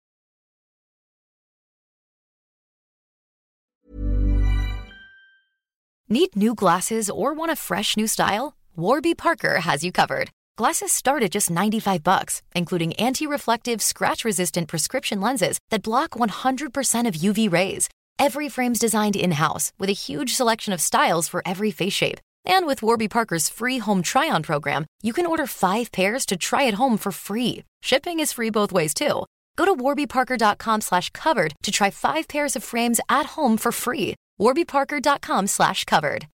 Need new glasses or want a fresh new style? Warby Parker has you covered. Glasses start at just $95, including anti-reflective, scratch-resistant prescription lenses that block 100% of UV rays. Every frame's designed in-house with a huge selection of styles for every face shape. And with Warby Parker's free home try-on program, you can order 5 pairs to try at home for free. Shipping is free both ways, too. Go to warbyparker.com/covered to try 5 pairs of frames at home for free. warbyparker.com/covered.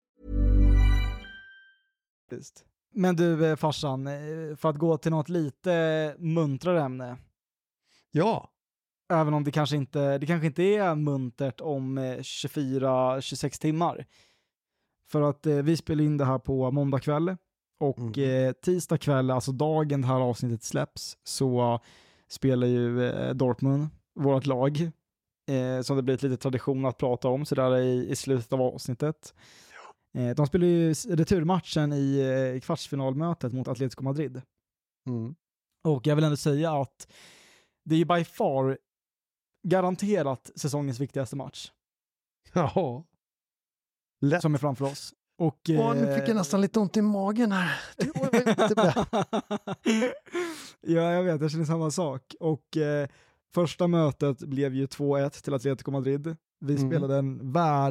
Men du farsan, för att gå till något lite muntrare ämne. Ja. Även om det kanske inte är muntert om 24-26 timmar. För att vi spelar in det här på måndag kväll. Och tisdag kväll, alltså dagen det här avsnittet släpps, så spelar ju Dortmund, vårt lag, som det blivit lite tradition att prata om så där i slutet av avsnittet. De spelar ju returmatchen i kvartsfinalmötet mot Atletico Madrid. Och jag vill ändå säga att det är ju by far garanterat säsongens viktigaste match. Ja. Lätt. Som är framför oss. Och, nu fick jag nästan lite ont i magen här. Ja, jag vet. Jag känner samma sak. Och första mötet blev ju 2-1 till Atletico Madrid. Vi spelade en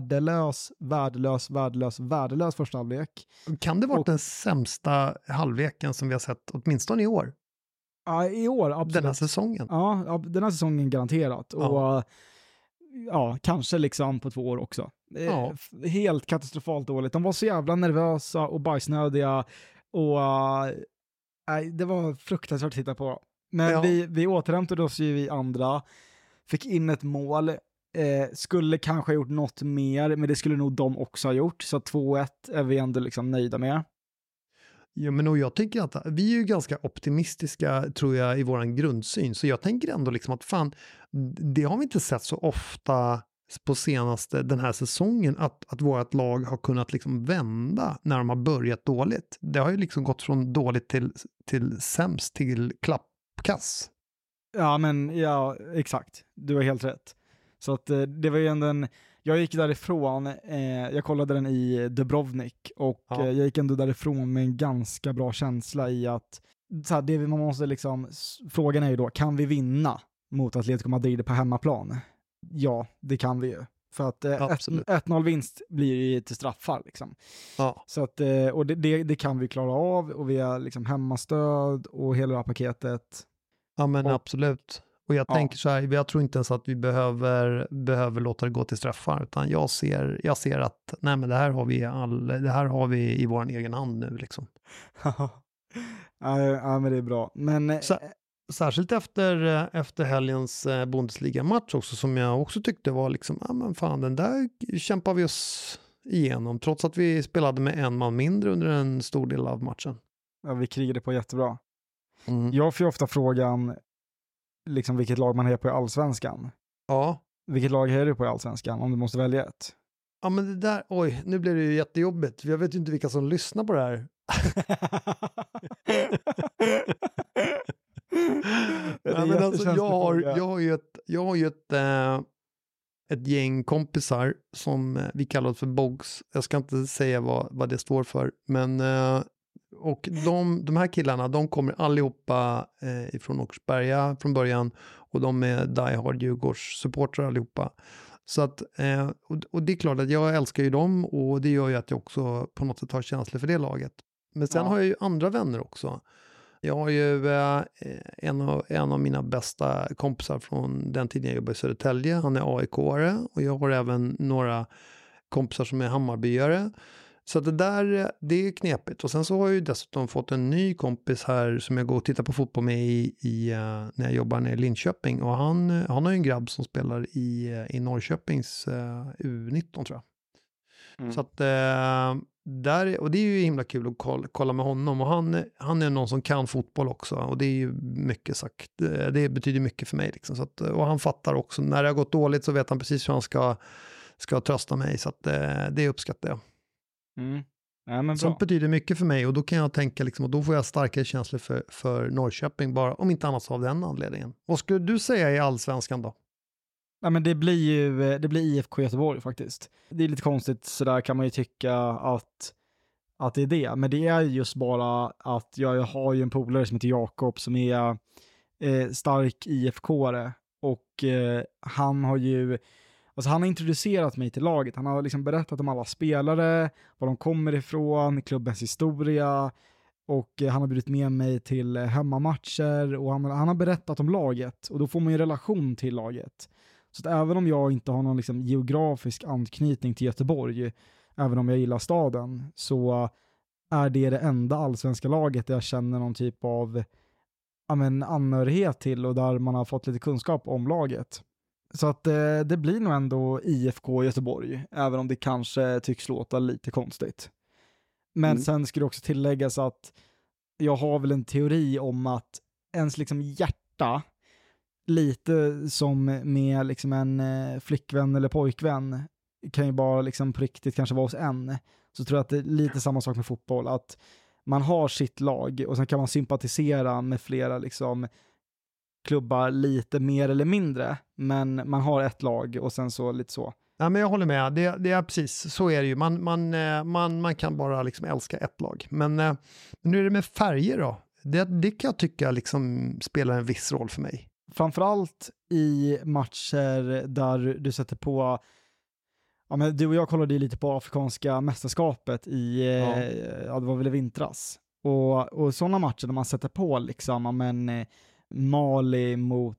värdelös första halvlek. Kan det vara den sämsta halvleken som vi har sett åtminstone i år? Ja, i år, absolut. Den här säsongen? Ja, den här säsongen garanterat. Ja. Och kanske liksom på 2 år också. Ja. Helt katastrofalt dåligt. De var så jävla nervösa och bajsnödiga. Och det var fruktansvärt att titta på. Men vi återhämtade oss ju i andra. Fick in ett mål. Skulle kanske ha gjort något mer, men det skulle nog de också ha gjort. Så 2-1 är vi ändå liksom nöjda med. Ja, men jag tänker att vi är ju ganska optimistiska, tror jag, i våran grundsyn. Så jag tänker ändå liksom att det har vi inte sett så ofta på senaste den här säsongen, att vårt lag har kunnat liksom vända när de har börjat dåligt. Det har ju liksom gått från dåligt till sämst till klappkass. Ja, exakt. Du har helt rätt. Så att det var ju ändå jag gick därifrån, jag kollade den i Dubrovnik och jag gick ändå därifrån med en ganska bra känsla i att så här, man måste liksom, frågan är ju då, kan vi vinna mot Atletico Madrid på hemmaplan? Ja, det kan vi ju. För att 1-0 vinst blir ju till straffar liksom. Ja. Så att, och det kan vi klara av, och vi har liksom hemmastöd och hela det här paketet. Ja, men absolut. Och jag tänker så här, jag tror inte ens att vi behöver låta det gå till straffar, utan jag ser att nej, men det här har vi i vår egen hand nu liksom. Ja, men det är bra. Men särskilt efter helgens Bundesliga-match också, som jag också tyckte var liksom, ja men fan, den där kämpar vi oss igenom, trots att vi spelade med en man mindre under en stor del av matchen. Ja, vi krigade på jättebra. Jag får ju ofta frågan liksom vilket lag man hejar på i Allsvenskan. Ja. Vilket lag hejar du på i Allsvenskan om du måste välja ett? Ja, men det där, nu blir det ju jättejobbigt. Jag vet ju inte vilka som lyssnar på det här. Alltså, jag har ju ett gäng kompisar som vi kallar för Bogs. Jag ska inte säga vad det står för, men och de här killarna, de kommer allihopa ifrån Åkersberga från början, och de är diehard Djurgårdssupportrar allihopa. Så att, och det är klart att jag älskar ju dem, och det gör ju att jag också på något sätt har känslor för det laget. Men sen har jag ju andra vänner också. Jag har ju en av mina bästa kompisar från den tiden jag jobbade i Södertälje. Han är AIK-are, och jag har även några kompisar som är Hammarbyare. Så det är knepigt. Och sen så har jag ju dessutom fått en ny kompis här som jag går och tittar på fotboll med när jag jobbar nere i Linköping. Och han har ju en grabb som spelar i Norrköpings U19, tror jag. Så att och det är ju himla kul att kolla med honom, och han är någon som kan fotboll också, och det är ju mycket sagt, det betyder mycket för mig liksom. Så att, och han fattar också, när det har gått dåligt så vet han precis hur han ska trösta mig, så att det uppskattar jag. Ja, men sånt betyder mycket för mig, och då kan jag tänka liksom, och då får jag starkare känslor för Norrköping, bara om inte annat av den anledningen. Vad skulle du säga i Allsvenskan då? Ja, men det blir IFK Göteborg faktiskt. Det är lite konstigt, så där kan man ju tycka att det är det. Men det är just bara att jag har ju en polare som heter Jakob som är stark IFK-are, och han har introducerat mig till laget. Han har liksom berättat om alla spelare, var de kommer ifrån, klubbens historia, och han har bjudit med mig till hemmamatcher, och han har berättat om laget, och då får man ju relation till laget. Så att även om jag inte har någon liksom geografisk anknytning till Göteborg, även om jag gillar staden, så är det enda allsvenska laget där jag känner någon typ av anhörighet till, och där man har fått lite kunskap om laget. Så att det blir nog ändå IFK Göteborg, även om det kanske tycks låta lite konstigt. Men sen skulle det också tilläggas att jag har väl en teori om att ens liksom hjärta, lite som med liksom en flickvän eller pojkvän, kan ju bara liksom på riktigt kanske vara hos en. Så tror jag att det är lite samma sak med fotboll, att man har sitt lag, och sen kan man sympatisera med flera liksom klubbar lite mer eller mindre, men man har ett lag, och sen så lite så. Ja, men jag håller med. Det är precis, så är det ju. Man kan bara liksom älska ett lag. Men nu är det med färger då. Det kan jag tycka liksom spelar en viss roll för mig. Framförallt i matcher där du sätter på, ja, men du och jag kollade lite på afrikanska mästerskapet det var väl i vintras. Och sådana matcher där man sätter på liksom, Mali mot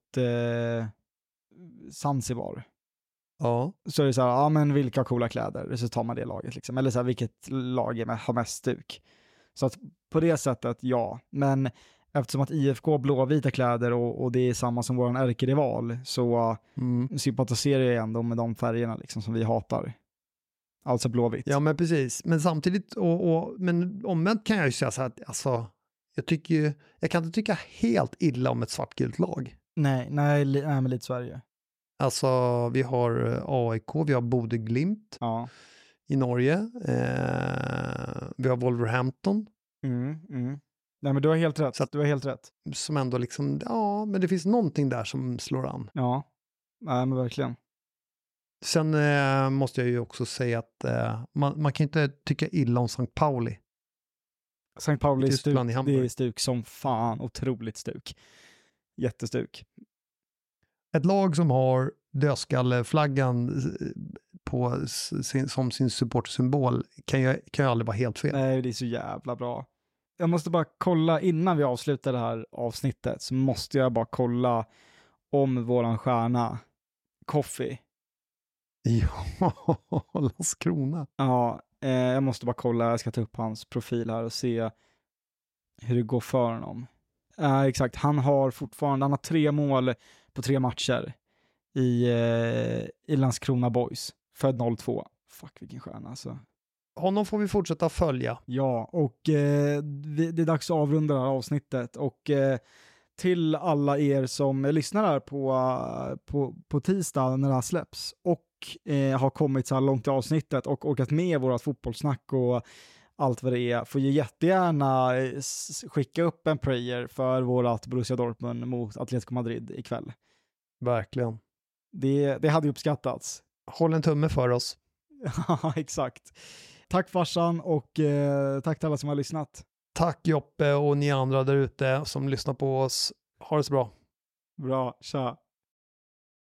Zanzibar. Ja. Så är det så här, men vilka coola kläder, så tar man det laget liksom. Eller så här, vilket lag har mest stuk. Så att på det sättet, ja. Men eftersom att IFK har blåvita kläder, och det är samma som vår ärkerival, så sympatiserar jag ändå med de färgerna liksom, som vi hatar. Alltså blåvitt. Ja, men precis. Men samtidigt, men omvänt kan jag ju säga så här att alltså, jag kan inte tycka helt illa om ett svartgult lag. Nej, men lite Sverige. Alltså, vi har AIK, vi har Bodø Glimt i Norge. Vi har Wolverhampton. Nej, men du har helt rätt. Så att, du har helt rätt. Som ändå liksom, ja, men det finns någonting där som slår an. Ja, nej, men verkligen. Sen måste jag ju också säga att man kan inte tycka illa om St. Pauli. St. Pauli är stuk som fan, otroligt stuk. Jättestuk. Ett lag som har dödskalleflaggan som sin supportsymbol kan ju aldrig vara helt fel. Nej, det är så jävla bra. Jag måste bara kolla, innan vi avslutar det här avsnittet, så måste jag bara kolla om våran stjärna Coffee. Ja, Landskrona. Ja, jag måste bara kolla, jag ska ta upp hans profil här och se hur det går för honom. Exakt, han har 3 mål på 3 matcher i Landskrona Boys, född 02. Fuck, vilken stjärna alltså. Honom får vi fortsätta följa. Ja, och det är dags att avrunda det här avsnittet, och till alla er som lyssnar här på tisdag när det här släpps, och har kommit så här långt i avsnittet och orkat med vårat fotbollssnack och allt vad det är, får ju jättegärna skicka upp en prayer för vårat Borussia Dortmund mot Atletico Madrid ikväll. Verkligen. Det hade uppskattats. Håll en tumme för oss. Ja, exakt. Tack farsan och tack till alla som har lyssnat. Tack Joppe och ni andra där ute som lyssnar på oss. Ha det så bra. Bra, tja.